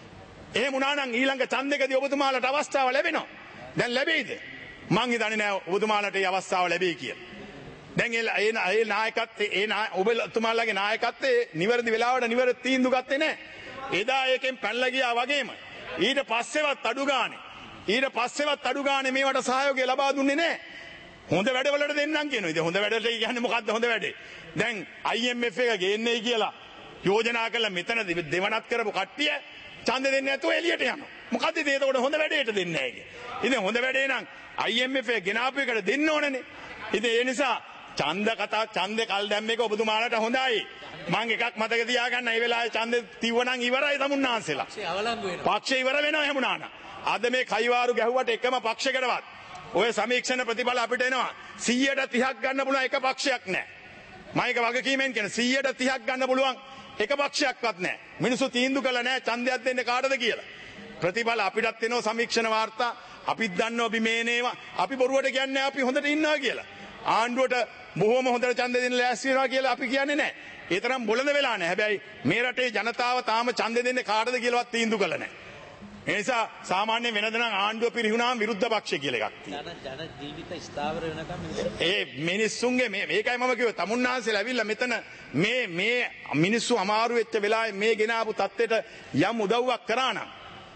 එහෙම වුණා නම් ඊළඟ ඡන්දෙකදී ඔබතුමාලට අවස්ථාව ලැබෙනවා. දැන් ලැබෙයිද? මං හිතන්නේ නෑ ඔබතුමාලට ඒ අවස්ථාව ලැබෙයි කියලා. දැන් ඒ ඒ නායකත්වයේ ඒ ඔබතුමාලගේ නායකත්වයේ නිවැරදි වෙලාවට නිවැරදි තීන්දුව ගත්තේ නෑ. එදා ඒකෙන් පැනලා ගියා වගේම ඊට පස්සෙවත් අඩු ගානේ ඊට පස්සෙවත් අඩු ගානේ මේවට සහයෝගය ලබා දුන්නේ නෑ. හොඳ වැඩවලට දෙන්නම් කියනවා. ඉතින් හොඳ වැඩට කියන්නේ මොකද්ද හොඳ වැඩේ? දැන් ආයි එම් එෆ් එක ගේන්නේයි කියලා යෝජනා කළා මෙතන දෙවනත් කරපු කට්ටිය ඡන්ද දෙන්නේ නැතුව එළියට යනවා. මොකද්ද ඉතින් ඒකට හොඳ වැඩේට දෙන්නේ නැහැ කිය. ඉතින් හොඳ වැඩේ නම් ආයි එම් එෆ් එක ගෙනාපු එකට දෙන්න ඕනනේ. ඉතින් ඒ නිසා ඡන්ද කතා ඡන්දේ කල් දැම්ම එක ඔබතුමාලට හොඳයි. මම එකක් මතක තියාගන්න මේ වෙලාවේ ඡන්ද තිව්වනම් ඉවරයි තමුන්නාන්සලා. පක්ෂය ඉවර වෙනවා එහෙම නාන. අද මේ කයිවාරු ගැහුවට එකම පක්ෂයකටවත් ඔය සමීක්ෂණ ප්‍රතිඵල අපිට එනවා සීයට තිහක් ගන්න පුළුවන් එක පක්ෂයක් නැහැ. මම ඒක වගකීමෙන් කියන සීයට තිහක් ගන්න පුළුවන් එක පක්ෂයක්වත් නැහැ. මිනිස්සු තීන්දුව කළා නැහැ ඡන්දයක් දෙන්න කාටද කියලා. ප්‍රතිඵල අපිටත් එනවා සමීක්ෂණ වාර්තා. අපිත් දන්නවා අපි මේනේවා. අපි බොරුවට කියන්නේ අපි හොඳට ඉන්නවා කියලා. ආණ්ඩුවට බොහොම හොඳට ඡන්ද දෙන්න ලෑස්ති වෙනවා කියලා අපි කියන්නේ නැහැ. ඒ තරම් බොළඳ වෙලා නැහැ. හැබැයි මේ රටේ ජනතාව තාම ඡන්ද දෙන්නේ කාටද කියලාවත් තීන්දුව කළා නැහැ. ඒ නිසා සාමාන්‍ය වෙනද නම් ආණ්ඩුව පිරිහුණාම විරුද්ධ පක්ෂය කියලා එකක් තියෙනවා. ජන ජන ජීවිත ස්ථාවර වෙනකම් ඒ මිනිස්සුන්ගේ මේ මේකයි මම කිව්වේ තමුන්නාන්සේලා ඇවිල්ලා මෙතන මේ මේ මිනිස්සු අමාරු වෙච්ච වෙලාවේ මේ ගෙනාවු තත්ත්වයට යම් උදව්වක් කරා නම්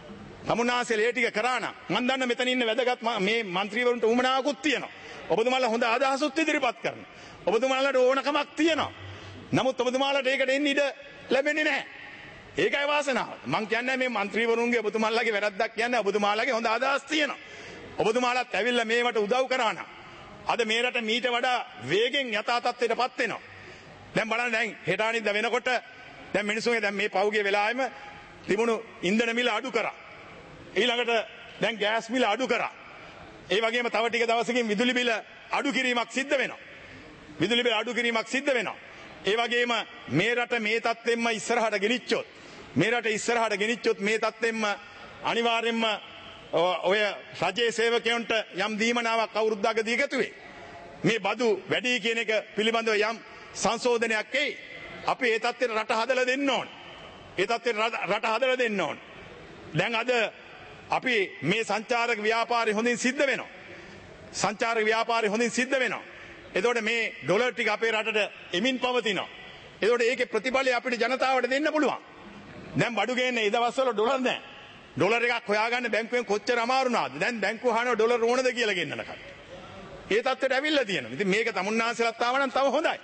තමුන්නාන්සේලා ඒ ටික කරා නම් මම දන්න මෙතන ඉන්න වැදගත් මේ മന്ത്രിවරුන්ට උමනාවකුත් තියෙනවා. ඔබතුමාලා හොඳ අදහසුත් ඉදිරිපත් කරනවා. ඔබතුමාලාට ඕනකමක් තියෙනවා. නමුත් ඔබතුමාලාට ඒකට එන්න ඉඩ ලැබෙන්නේ නැහැ. ඒකයි වාසනාව. මම කියන්නේ මේ മന്ത്രിවරුන්ගේ ඔබතුමාලාගේ වැරද්දක් කියන්නේ ඔබතුමාලාගේ හොඳ අදහස් තියෙනවා. ඔබතුමාලාත් ඇවිල්ලා මේවට උදව් කරා නම් අද මේ රට මීට වඩා වේගෙන් යථා තත්ත්වයටපත් වෙනවා. දැන් බලන්න දැන් හෙට අනිද්දා වෙනකොට දැන් මිනිස්සුන්ගේ දැන් මේ පෞගේ වෙලාවෙම තිබුණු ඉන්ධන මිල අඩු කරා. ඊළඟට දැන් ගෑස් මිල අඩු කරා. ඒ වගේම තව ටික දවසකින් විදුලි බිල අඩු කිරීමක් සිද්ධ වෙනවා. විදුලි බිල අඩු කිරීමක් සිද්ධ වෙනවා. ඒ වගේම මේ රට මේ තත්ත්වෙම්ම ඉස්සරහට ගෙනිච්චොත් මේ රට ඉස්සරහට ගෙනිච්චොත් මේ තත්ත්වෙම්ම අනිවාර්යෙන්ම ඔය රජයේ සේවකයන්ට යම් දීමනාවක් අවුරුද්දකදී එකතු වෙයි. මේ බදු වැඩි කියන එක පිළිබඳව යම් සංශෝධනයක් එයි. අපි ඒ තත්ත්වෙට රට හදලා දෙන්න ඕන. ඒ තත්ත්වෙට රට හදලා දෙන්න ඕන. දැන් අද අපි මේ සංචාරක ව්‍යාපාරය හොඳින් සිද්ධ වෙනවා. සංචාරක ව්‍යාපාරය හොඳින් සිද්ධ වෙනවා. එතකොට මේ ඩොලර් ටික අපේ රටට එමින් පවතිනවා. එතකොට ඒකේ ප්‍රතිඵලය අපිට ජනතාවට දෙන්න පුළුවන්. දැන් බඩු ගේන්නේ ඒ දවස්වල ඩොලර් නැහැ. ඩොලර් එකක් හොයාගන්න බැංකුවෙන් කොච්චර අමාරු නාද. දැන් බැංකුව අහනවා ඩොලර් ඕනද කියලා ගෙන්නන කට. ඒ තත්ත්වයට ඇවිල්ලා තියෙනවා. ඉතින් මේක තමුන්නාන්සලත් ආව නම් තව හොඳයි.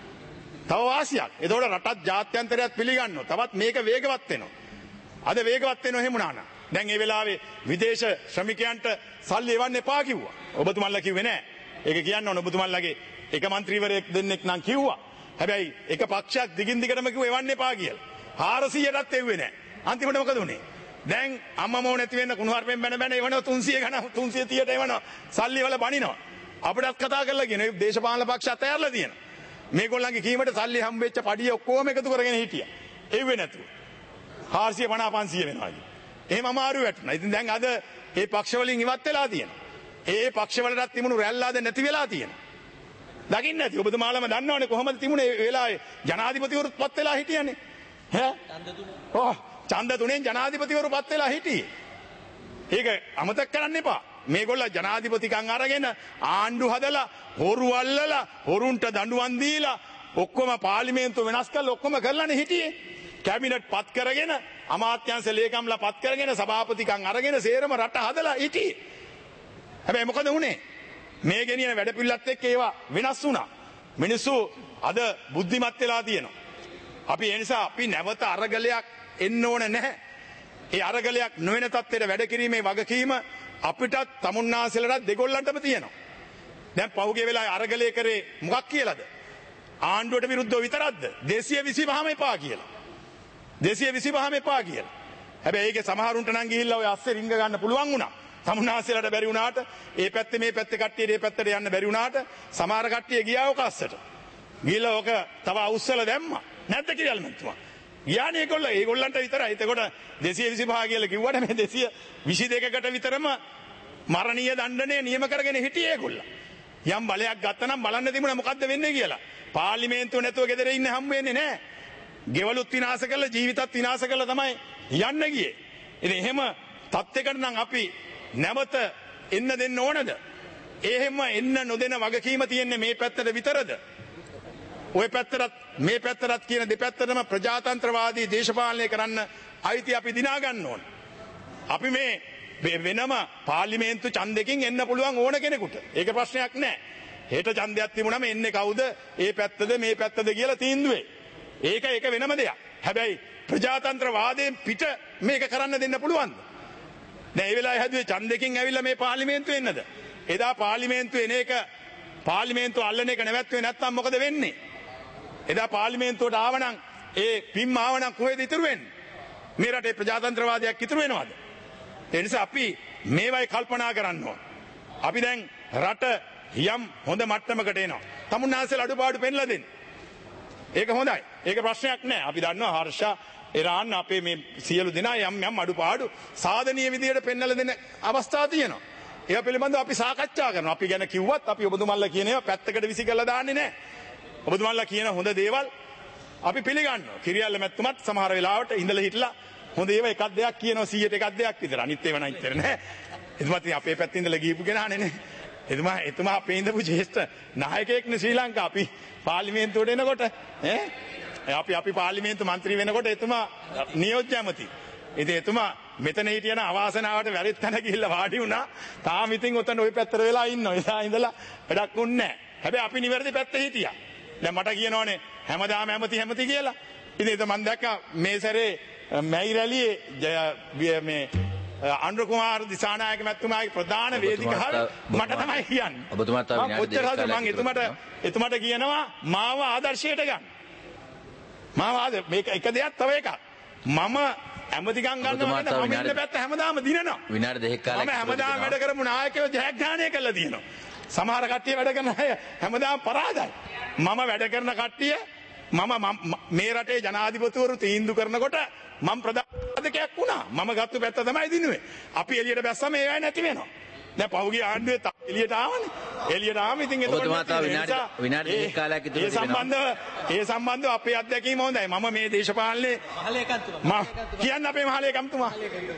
තව වාසියක්. එතකොට රටත් ජාත්‍යන්තරයත් පිළිගන්නවා. තවත් මේක වේගවත් වෙනවා. අද වේගවත් වෙනවා එහෙම වුණා නම්. දැන් ඒ වෙලාවේ විදේශ ශ්‍රමිකයන්ට සල්ලි එවන්න එපා කිව්වා. ඔබතුමන්ලා කිව්වේ නෑ. ඒක කියන්න ඕන ඔබතුමන්ලාගේ එක മന്ത്രിවරයෙක් දෙන්නෙක් නම් කිව්වා. හැබැයි එක පක්ෂයක් දිගින් දිගටම කිව්වා එවන්න එපා කියලා. හාරසීයටත් එව්වේ නෑ. අන්තිමට මොකද උනේ? දැන් අම්මමෝ නැති වෙන්න කුණුහරුපෙන් බැන බැන එවනවා තුන්සිය ගණන් තුන්සිය තිහට එවනවා. සල්ලි වල බනිනවා. අපිටත් කතා කරලා කියන දේශපාලන පක්ෂ අතෑරලා තියෙනවා. මේගොල්ලන්ගේ කීමට සල්ලි හම්බ වෙච්ච පඩිය ඔක්කොම එකතු කරගෙන හිටියා. එව්වේ නැතුව. හාරසිය පනහ පන්සිය වෙනවා. එහෙම අමාරු වැටුණා. ඉතින් දැන් අද මේ පක්ෂ වලින් ඉවත් වෙලා තියෙනවා. ඒ පක්ෂ වලටත් තිබුණු රැල්ලාද නැති වෙලා තියෙනවා. දකින්න නැති ඔබතුමාලම දන්නවනේ කොහොමද තිබුණේ ඒ වෙලාවේ ජනාධිපතිවරුත් පත් වෙලා හිටියනේ. ඈ? ඡන්ද තුනේ. ඔව් ඡන්ද තුනෙන් ජනාධිපතිවරු පත් වෙලා හිටියේ. ඒක අමතක කරන්න එපා. මේගොල්ලෝ ජනාධිපතිකම් අරගෙන ආණ්ඩු හදලා හොරු අල්ලලා හොරුන්ට දඬුවම් දීලා ඔක්කොම පාර්ලිමේන්තුව වෙනස් කරලා ඔක්කොම කරලානේ හිටියේ. කැබිනට් පත් කරගෙන අමාත්‍යංශ ලේකම්ලා පත් කරගෙන සභාපතිකම් අරගෙන සේරම රට හදලා හිටියේ. හැබැයි මොකද වුනේ? මේ ගෙනියන වැඩ පිළිලත් එක්ක ඒවා වෙනස් වුණා. මිනිස්සු අද බුද්ධිමත් වෙලා තියෙනවා. අපි ඒ නිසා අපි නැවත අරගලයක් එන්න ඕන නැහැ. ඒ අරගලයක් නොවන තත්ත්වයට වැඩ කිරීමේ වගකීම අපිටත් තමුන්නාන්සලටත් දෙගොල්ලන්ටම තියෙනවා. දැන් පහුගිය වෙලාවේ අරගලය කරේ මොකක් කියලාද? ආණ්ඩුවට විරුද්ධව විතරක්ද? දෙසිය විසිපහම එපා කියලා. දෙසිය විසිපහම එපා කියලා. හැබැයි ඒකේ සමහරුන්ට නම් ගිහිල්ලා ඔය අස්සේ රිංග ගන්න පුළුවන් වුණා. තමුන්නාන්සලට බැරි වුණාට ඒ පැත්තේ මේ පැත්තේ කට්ටියට ඒ පැත්තට යන්න බැරි වුණාට සමහර කට්ටිය ගියා ඔක අස්සට. ගිහිල්ලා ඔක තව අවුස්සලා දැම්මා. නැද්ද කියලා මන්තුමා. ගියානේ ඒගොල්ලෝ ඒගොල්ලන්ට විතරයි. එතකොට දෙසිය විසිපහ කියලා කිව්වට මේ දෙසිය විසි දෙකකට විතරම මරණීය දණ්ඩනය නියම කරගෙන හිටියේ ඒගොල්ලෝ. යම් බලයක් ගත්තනම් බලන්න තිබුණා මොකද්ද වෙන්නේ කියලා. පාර්ලිමේන්තුව නැතුව ගෙදර ඉන්න හම් වෙන්නේ නැහැ. ගෙවලුත් විනාශ කරලා ජීවිතත් විනාශ කරලා තමයි යන්න ගියේ. ඉතින් එහෙම තත්යකට නම් අපි නැවත එන්න දෙන්න ඕනද? එහෙම එන්න නොදෙන වගකීම තියෙන්නේ මේ පැත්තට විතරද? ඔය පැත්තටත් මේ පැත්තටත් කියන දෙපැත්තටම ප්‍රජාතන්ත්‍රවාදී දේශපාලනය කරන්න අයිති අපි දිනා ගන්න ඕන. අපි මේ වෙනම පාර්ලිමේන්තු ඡන්දකින් එන්න පුළුවන් ඕන කෙනෙකුට. ඒක ප්‍රශ්නයක් නෑ. හෙට ඡන්දයක් තිබුණම එන්නේ කවුද? ඒ පැත්තද මේ පැත්තද කියලා තීන්දුවේ. ඒක ඒක වෙනම දෙයක්. හැබැයි ප්‍රජාතන්ත්‍රවාදයෙන් පිට මේක කරන්න දෙන්න පුළුවන්ද? දැන් ඒ වෙලාවේ හැදුවේ ඡන්දකින් ඇවිල්ලා මේ පාර්ලිමේන්තුවේ එන්නද? එදා පාර්ලිමේන්තුවේ එන එක පාර්ලිමේන්තුව අල්ලන එක නැවැත්තුවේ නැත්නම් මොකද වෙන්නේ? එදා පාර්ලිමේන්තුවට ආවනම් ඒ පිම් ආවනම් කොහෙද ඉතුරු වෙන්නේ? මේ රටේ ප්‍රජාතන්ත්‍රවාදයක් ඉතුරු වෙනවද? ඒ නිසා අපි මේවයි කල්පනා කරන්න ඕන. අපි දැන් රට යම් හොඳ මට්ටමකට එනවා. තමුන්නාන්සේලා අඩුපාඩු පෙන්ලා දෙන්න. ඒක හොඳයි. ඒක ප්‍රශ්නයක් නෑ. අපි දන්නවා හර්ෂා ඉරාන් අපේ මේ සියලු දෙනා යම් යම් අඩුපාඩු සාධනීය විදියට පෙන්වලා දෙන අවස්ථා තියෙනවා. ඒවා පිළිබඳව අපි සාකච්ඡා කරනවා. අපි ගැන කිව්වත් අපි ඔබතුමන්ලා කියන ඒවා පැත්තකට විසි කරලා දාන්නේ නෑ. ඔබතුමන්ලා කියන හොඳ දේවල් අපි පිළිගන්නවා. කිරියල්ල මැතිතුමත් සමහර වෙලාවට ඉඳලා හිටලා හොඳ ඒවා එකක් දෙයක් කියනවා සීයට එකක් දෙයක් විතර. අනිත් ඒවා නම් ඉතර නෑ. එතුමත් අපේ පැත්තේ ඉඳලා ගිහපු කෙනානේ නේ. එතුමා එතුමා අපේ ඉඳපු ජේෂ්ඨ නායකයෙක් නේ ශ්‍රී ලංකා. අපි පාර්ලිමේන්තුවට එනකොට ඈ අපි අපි පාර්ලිමේන්තු මන්ත්‍රී වෙනකොට එතුමා නියෝජ්‍ය ඇමති. ඉතින් එතුමා මෙතන හිටියන අවාසනාවට වැරදිත් තැන ගිහිල්ලා වාඩි වුණා. තාම ඉතින් උතන ওই පැත්තට වෙලා ඉන්නවා. එදා ඉඳලා වැඩක් උන්නේ නැහැ. හැබැයි අපි නිවැරදි පැත්තේ හිටියා. දැන් මට කියනෝනේ හැමදාම හැමති හැමති කියලා. ඉතින් ඒක මම දැක්කා මේ සැරේ මැයි රැළියේ මේ අනුර කුමාර දිසානායක මැතිතුමාගේ ප්‍රධාන වේදිකාවේ මට තමයි කියන්නේ. ඔබතුමා තව විනාඩි දෙකක් මම එතුමට එතුමට කියනවා මාව ආදර්ශයට ගන්න. මාව ආද මේක එක දෙයක් තව එකක්. මම ඇමතිකම් ගන්නවා නේද මම ඉන්න පැත්ත හැමදාම දිනනවා. විනාඩි දෙකක් කාලයක් මම හැමදාම වැඩ කරමු නායකයෝ ජයග්‍රහණය කළා දිනනවා. සමහර කට්ටිය වැඩ කරන අය හැමදාම පරාදයි. මම වැඩ කරන කට්ටිය මම මේ රටේ ජනාධිපතිවරු තීන්දුව කරනකොට මම ප්‍රධානකයක් වුණා. මම ගත්ත පැත්ත තමයි දිනුවේ. අපි එළියට බැස්සම ඒ වෙයි නැති වෙනවා. දැන් පහුගිය ආණ්ඩුවේ එළියට ආවනේ. එළියට ආවම ඉතින් එතකොට විනාඩි විනාඩි දෙකක් කාලයක් ඉතුරු ඒ සම්බන්ධව ඒ සම්බන්ධව අපේ අත්දැකීම හොඳයි. මම මේ දේශපාලනේ මහලේකම්තුමා කියන්න අපේ මහලේකම්තුමා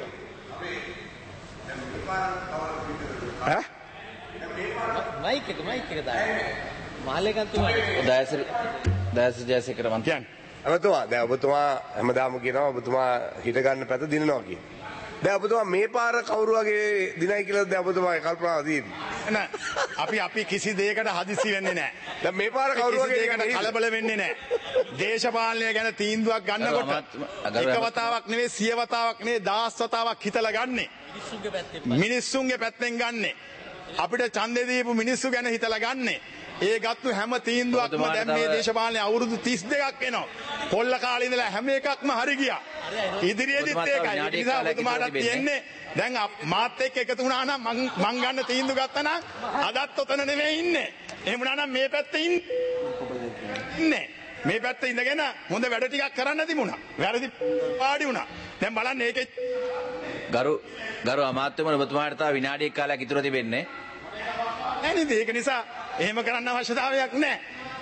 ඈ මයික් එක මයික් එක දාන්න. මහලේකම්තුමා දයසිරි දයසිරි ජයසේකර මන්ත්‍රී ඔබතුමා දැන් ඔබතුමා හැමදාම කියනවා ඔබතුමා හිට ගන්න පැත්ත දිනනවා කියන. දැන් ඔබතුමා මේ පාර කවුරු වගේ දිනයි කියලා දැන් ඔබතුමාගේ කල්පනාව තියෙන්නේ. නෑ අපි අපි කිසි දෙයකට හදිසි වෙන්නේ නෑ. දැන් මේ පාර කවුරු වගේ දෙයකට කලබල වෙන්නේ නෑ. දේශපාලනය ගැන තීන්දුවක් ගන්නකොට එක වතාවක් නෙවෙයි සිය වතාවක් නෙවෙයි දහස් වතාවක් හිතලා ගන්නෙ. මිනිස්සුන්ගේ පැත්තෙන් මිනිස්සුන්ගේ පැත්තෙන් ගන්නෙ. අපිට ඡන්දේ දීපු මිනිස්සු ගැන හිතලා ගන්නෙ. ඒ ගත්තු හැම තීන්දුවක්ම දැන් මේ දේශපාලනේ අවුරුදු තිස් දෙකක් එනවා. කොල්ල කාලේ ඉඳලා හැම එකක්ම හරි ගියා. ඉදිරියේදීත් ඒකයි. ඒ නිසා ඔබතුමාට තියෙන්නේ දැන් මාත් එක්ක එකතු වුණා නම් මං ගන්න තීන්දුව ගත්තා නම් අදත් ඔතන නෙමෙයි ඉන්නේ. එහෙම වුණා නම් මේ පැත්තේ ඉන්නේ. මේ පැත්තේ ඉඳගෙන හොඳ වැඩ ටිකක් කරන්න තිබුණා. වැරදි පාඩි වුණා. දැන් බලන්න ඒකේ ගරු ගරු අමාත්‍යවරුන් ඔබතුමාට තව විනාඩියක් කාලයක් ඉතුරු තිබෙන්නේ. නෑ නේද? ඒක නිසා එහෙම කරන්න අවශ්‍යතාවයක් නෑ.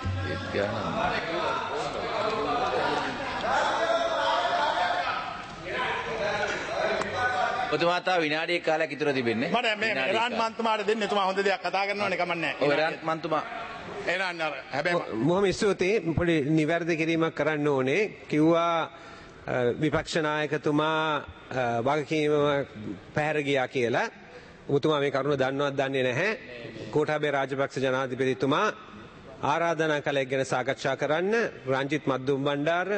ඔබතුමා තව විනාඩියක් කාලයක් ඉතුරු තිබෙන්නේ. මට මේ රාන් මන්තුමාට දෙන්න. එතුමා හොඳ දෙයක් කතා කරනවනේ කමන්නේ නෑ. ඔය රාන් මන්තුමා එරන් හැබැයි මොහොම ස්තුතියි. පොඩි නිවැරදි කිරීමක් කරන්න ඕනේ. කිව්වා විපක්ෂ නායකතුමා වගකීම පැහැර ගියා කියලා. ඔබතුමා මේ කරුණ දන්නවත් දන්නේ නැහැ. ගෝඨාභය රාජපක්ෂ ජනාධිපතිතුමා ආරාධනා කළ එක් ගැන සාකච්ඡා කරන්න රංජිත් මද්දුම් බණ්ඩාර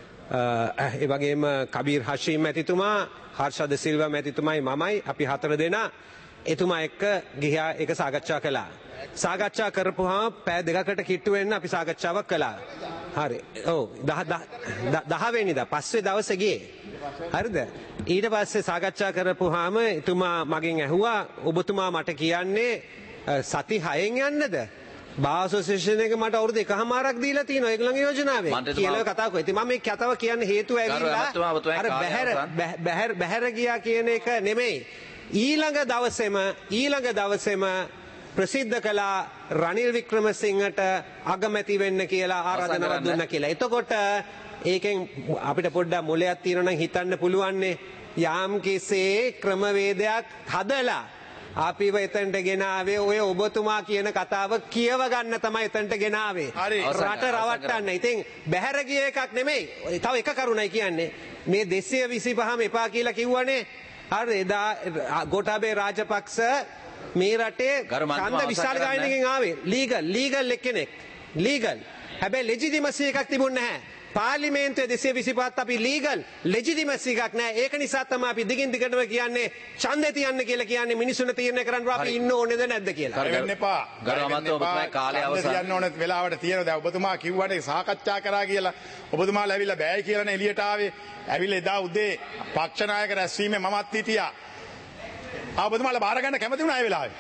ඒ වගේම කබීර් හෂීම් මැතිතුමා හර්ෂද සිල්වා මැතිතුමයි මමයි අපි හතර දෙනා එතුමා එක්ක ගියා ඒක සාකච්ඡා කළා. සාකච්ඡා කරපුවාම පැය දෙකකට කිට්ටු වෙන්න අපි සාකච්ඡාවක් කළා. හරි. ඔව් දහ වෙනිදා පස්සේ දවසේ ගියේ. හරිද? ඊට පස්සේ සාකච්ඡා කරපුවාම එතුමා මගෙන් ඇහුවා ඔබතුමා මට කියන්නේ සති හයෙන් යන්නද? බා ඇසෝසියේෂන් එක මට අවුරුදු එකමාරක් දීලා තියෙනවා ඒගොල්ලන්ගේ යෝජනාවෙන් කියලා කතා කරා. ඉතින් මම මේ කතාව කියන්නේ හේතුව ඇවිල්ලා අර බහැර බහැර බහැර ගියා කියන එක නෙමෙයි. ඊළඟ දවසේම ඊළඟ දවසේම ප්‍රසිද්ධ කළා රනිල් වික්‍රමසිංහට අගමැති වෙන්න කියලා ආරාධනාවක් දුන්නා කියලා. එතකොට ඒකෙන් අපිට පොඩ්ඩක් මොලයක් තියෙනවා නම් හිතන්න පුළුවන්නේ යම් කිසි ක්‍රමවේදයක් හදලා අපිව එතනට ගෙනාවේ ඔය ඔබතුමා කියන කතාව කියව ගන්න තමයි එතනට ගෙනාවේ. රට රවට්ටන්න. ඉතින් බැහැර ගිය එකක් නෙමෙයි. තව එක කරුණයි කියන්නේ. මේ දෙසිය විසිපහම එපා කියලා කිව්වනේ. හරි එදා ගෝඨාභය රාජපක්ෂ මේ රටේ ඡන්ද විශාල ගායනකින් ආවේ. ලීගල් ලීගල් එක්කෙනෙක්. ලීගල්. හැබැයි ලෙජිටිමසි එකක් තිබුණේ නැහැ. පාර්ලිමේන්තුවේ දෙසිය විසිපහත් අපි ලීගල් ලෙජිටිමසි එකක් නැහැ. ඒක නිසා තමයි අපි දිගින් දිගටම කියන්නේ ඡන්දේ තියන්න කියලා කියන්නේ මිනිසුන්ට තීරණය කරන්න අපි ඉන්න ඕනේද නැද්ද කියලා. වෙන්න එපා. ගරු අමාත්‍ය ඔබතුමාගේ කාලය අවසන්. තියන්න ඕනේ වෙලාවට තියෙනවා. දැන් ඔබතුමා කිව්වට සාකච්ඡා කරා කියලා. ඔබතුමාලා ඇවිල්ලා බෑයි කියලානේ එළියට ආවේ. ඇවිල්ලා එදා උදේ පක්ෂ නායක රැස්වීමේ මමත් හිටියා. ආ ඔබතුමාලා බාර ගන්න කැමති වුණා ඒ වෙලාවේ.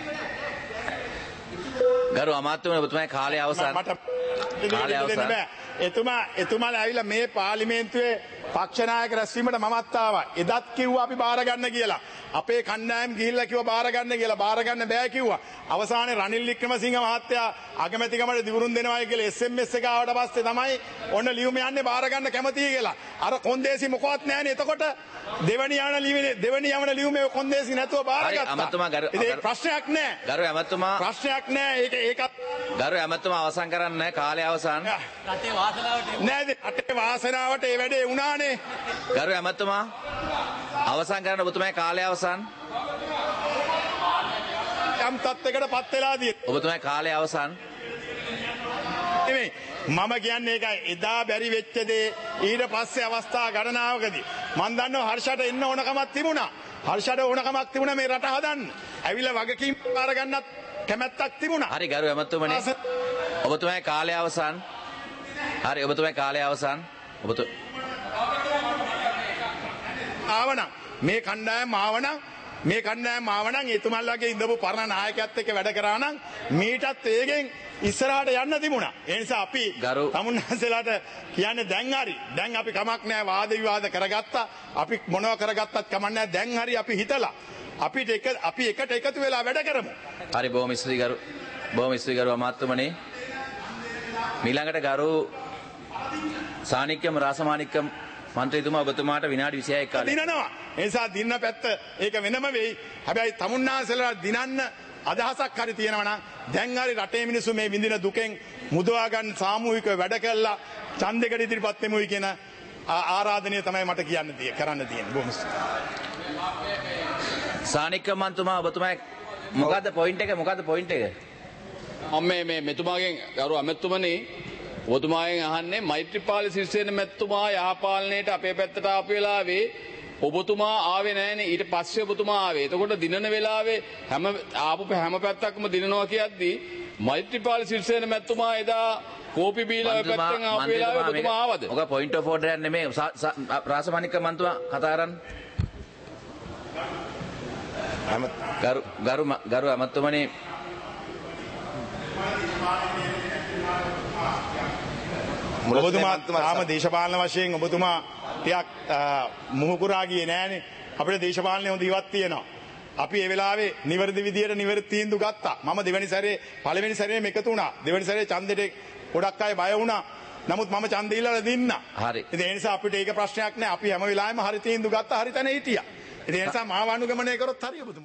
ගරු අමාත්‍යවරුන් ඔබතුමාගේ කාලය අවසන්. මට කාලය අවසන්. එතුමා එතුමාලා ඇවිල්ලා මේ පාර්ලිමේන්තුවේ පක්ෂ නායක රැස්වීමට මමත් ආවා. එදත් කිව්වා අපි බාර ගන්න කියලා. අපේ කණ්ඩායම් ගිහිල්ලා කිව්වා බාර ගන්න කියලා. බාර ගන්න බෑ කිව්වා. අවසානයේ රනිල් වික්‍රමසිංහ මහත්තයා අගමැතිකමට දිවුරුම් දෙනවායි කියලා එස් එම් එස් එක ආවට පස්සේ තමයි ඔන්න ලියුම යන්නේ බාර ගන්න කැමතියි කියලා. අර කොන්දේසි මොකවත් නැහැනේ. එතකොට දෙවනි යවන ලියුමේ දෙවනි යවන ලියුමේ කොන්දේසි නැතුව බාර ගත්තා. අමතුමා ගරු ඒක ප්‍රශ්නයක් නෑ. ගරු අමතුමා ප්‍රශ්නයක් නෑ. ඒක ඒකත් ගරු අමතුමා අවසන් කරන්න කාලය අවසන්. රටේ වාසනාවට නෑ රටේ වාසනාවට ඒ වැඩේ වුණානේ. ගරු අමතුමා අවසන් කරන්න ඔබතුමාගේ කාලය අවසන්. යම් තත්යකට පත් වෙලා තියෙන. ඔබතුමාගේ කාලය අවසන්. නෙමෙයි මම කියන්නේ ඒකයි එදා බැරි වෙච්ච දේ ඊට පස්සේ අවස්ථා ගණනාවකදී මම දන්නවා හර්ෂට එන්න ඕනකමක් තිබුණා. හර්ෂට ඕනකමක් තිබුණා මේ රට හදන්න. ඇවිල්ලා වගකීම් පාර ගන්නත් කැමැත්තක් තිබුණා. හරි ගරු ඇමතුමනි. ඔබතුමාගේ කාලය අවසන්. හරි ඔබතුමාගේ කාලය අවසන්. ඔබතු ආවනම් මේ කණ්ඩායම ආවනම් මේ කණ්ඩායම ආවනම් එතුමන්ලාගේ ඉඳපු පරණ නායකයත් එක්ක වැඩ කරා නම් මීටත් වේගෙන් ඉස්සරහට යන්න තිබුණා. ඒ නිසා අපි තමුන්නාන්සලාට කියන්නේ දැන් හරි. දැන් අපි කමක් නැහැ වාද විවාද කරගත්තා. අපි මොනව කරගත්තත් කමක් නැහැ. දැන් හරි අපි හිතලා අපිට එක අපි එකට එකතු වෙලා වැඩ කරමු. හරි බොහොම ස්තුතියි ගරු. බොහොම ස්තුතියි ගරු අමාත්‍යමනි. මීළඟට ගරු සානික්‍යම රාසමානික්කම් මන්ත්‍රීතුමා ඔබතුමාට විනාඩි විසිහයක් කාලයක් දිනනවා. ඒ නිසා දින්න පැත්ත ඒක වෙනම වෙයි. හැබැයි තමුන්නාන්සලා දිනන්න අදහසක් හරි තියෙනවා නම් දැන් හරි රටේ මිනිස්සු මේ විඳින දුකෙන් මුදවා ගන්න සාමූහිකව වැඩ කළා ඡන්දෙකට ඉදිරිපත් වෙමුයි කියන ආරාධනය තමයි මට කියන්න තියෙ කරන්න තියෙන්නේ. බොහොම සානික්කම් මන්ත්‍රීතුමා ඔබතුමා මොකද්ද පොයින්ට් එක මොකද්ද පොයින්ට් එක? මම මේ මේ මෙතුමාගෙන් ගරු අමෙතුමනි ඔබතුමාගෙන් අහන්නේ මෛත්‍රීපාල සිරිසේන මෙතුමා යහපාලනයේට අපේ පැත්තට ආපු වෙලාවේ ඔබතුමා ආවේ නැහැනේ ඊට පස්සේ ඔබතුමා ආවේ. එතකොට දිනන වෙලාවේ හැම ආපු හැම පැත්තක්ම දිනනවා කියද්දි මෛත්‍රීපාල සිරිසේන මෙතුමා එදා කෝපි බීලා ඔය පැත්තෙන් ආපු වෙලාවේ ඔබතුමා ආවද? ඔක පොයින්ට් ඔෆ් ඕඩර් එක නෙමෙයි රාසමානික්ක මන්ත්‍රීතුමා කතා කරන්නේ. ගරු ගරු ගරු අමතුමනි ඔබතුමා තාම දේශපාලන වශයෙන් ඔබතුමා ටිකක් මුහුකුරා ගියේ නෑනේ. අපිට දේශපාලනය හොඳ ඉවත් තියෙනවා. අපි ඒ වෙලාවේ නිවැරදි විදියට නිවැරදි තීන්දුව ගත්තා. මම දෙවෙනි සැරේ පළවෙනි සැරේම එකතු වුණා. දෙවෙනි සැරේ ඡන්දෙට ගොඩක් අය බය වුණා. නමුත් මම ඡන්දෙ ඉල්ලලා දින්නා. හරි. ඒ නිසා අපිට ඒක ප්‍රශ්නයක් නෑ. අපි හැම වෙලාවෙම හරි තීන්දුව ගත්තා. හරි තැන හිටියා. ඒ නිසා මාව අනුගමනය කරොත් හරි ඔබතුමා